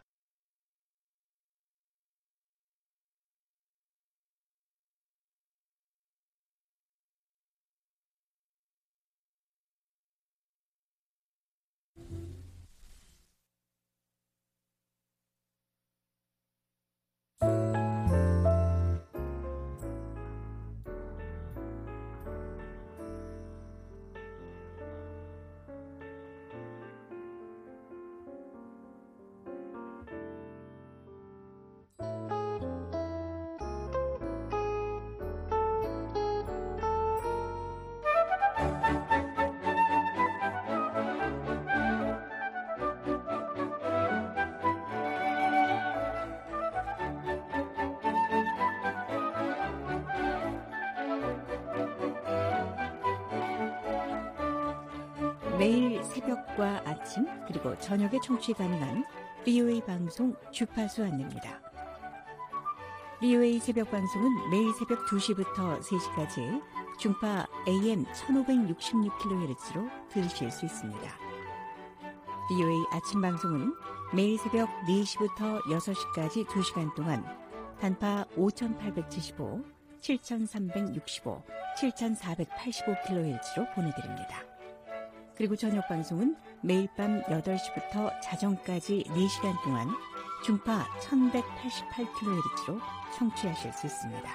매일 새벽과 아침 그리고 저녁에 청취 가능한 VOA 방송 주파수 안내입니다. VOA 새벽 방송은 매일 새벽 2시부터 3시까지 중파 AM 1566kHz로 들으실 수 있습니다. VOA 아침 방송은 매일 새벽 4시부터 6시까지 2시간 동안 단파 5875, 7365, 7485kHz로 보내드립니다. 그리고 저녁 방송은 매일 밤 8시부터 자정까지 4시간 동안 중파 1188kHz로 청취하실 수 있습니다.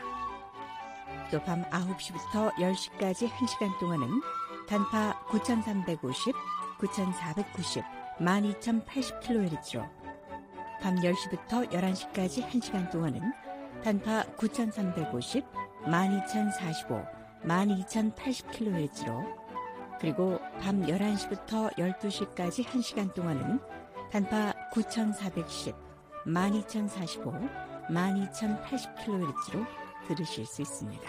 또 밤 9시부터 10시까지 1시간 동안은 단파 9350, 9490, 12080kHz로 밤 10시부터 11시까지 1시간 동안은 단파 9350, 12045, 12080kHz로 그리고 밤 11시부터 12시까지 1시간 동안은 단파 9410, 12045, 12080kHz로 들으실 수 있습니다.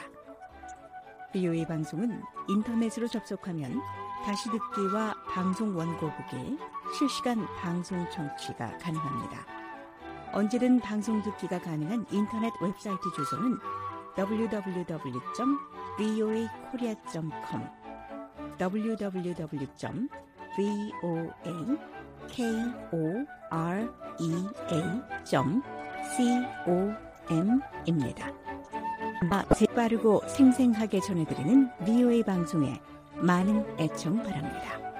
VOA 방송은 인터넷으로 접속하면 다시 듣기와 방송 원고 보기, 실시간 방송 청취가 가능합니다. 언제든 방송 듣기가 가능한 인터넷 웹사이트 주소는 www.voakorea.com www.voakorea.com입니다. 빠르고 생생하게 전해드리는 VOA 방송에 많은 애청 바랍니다.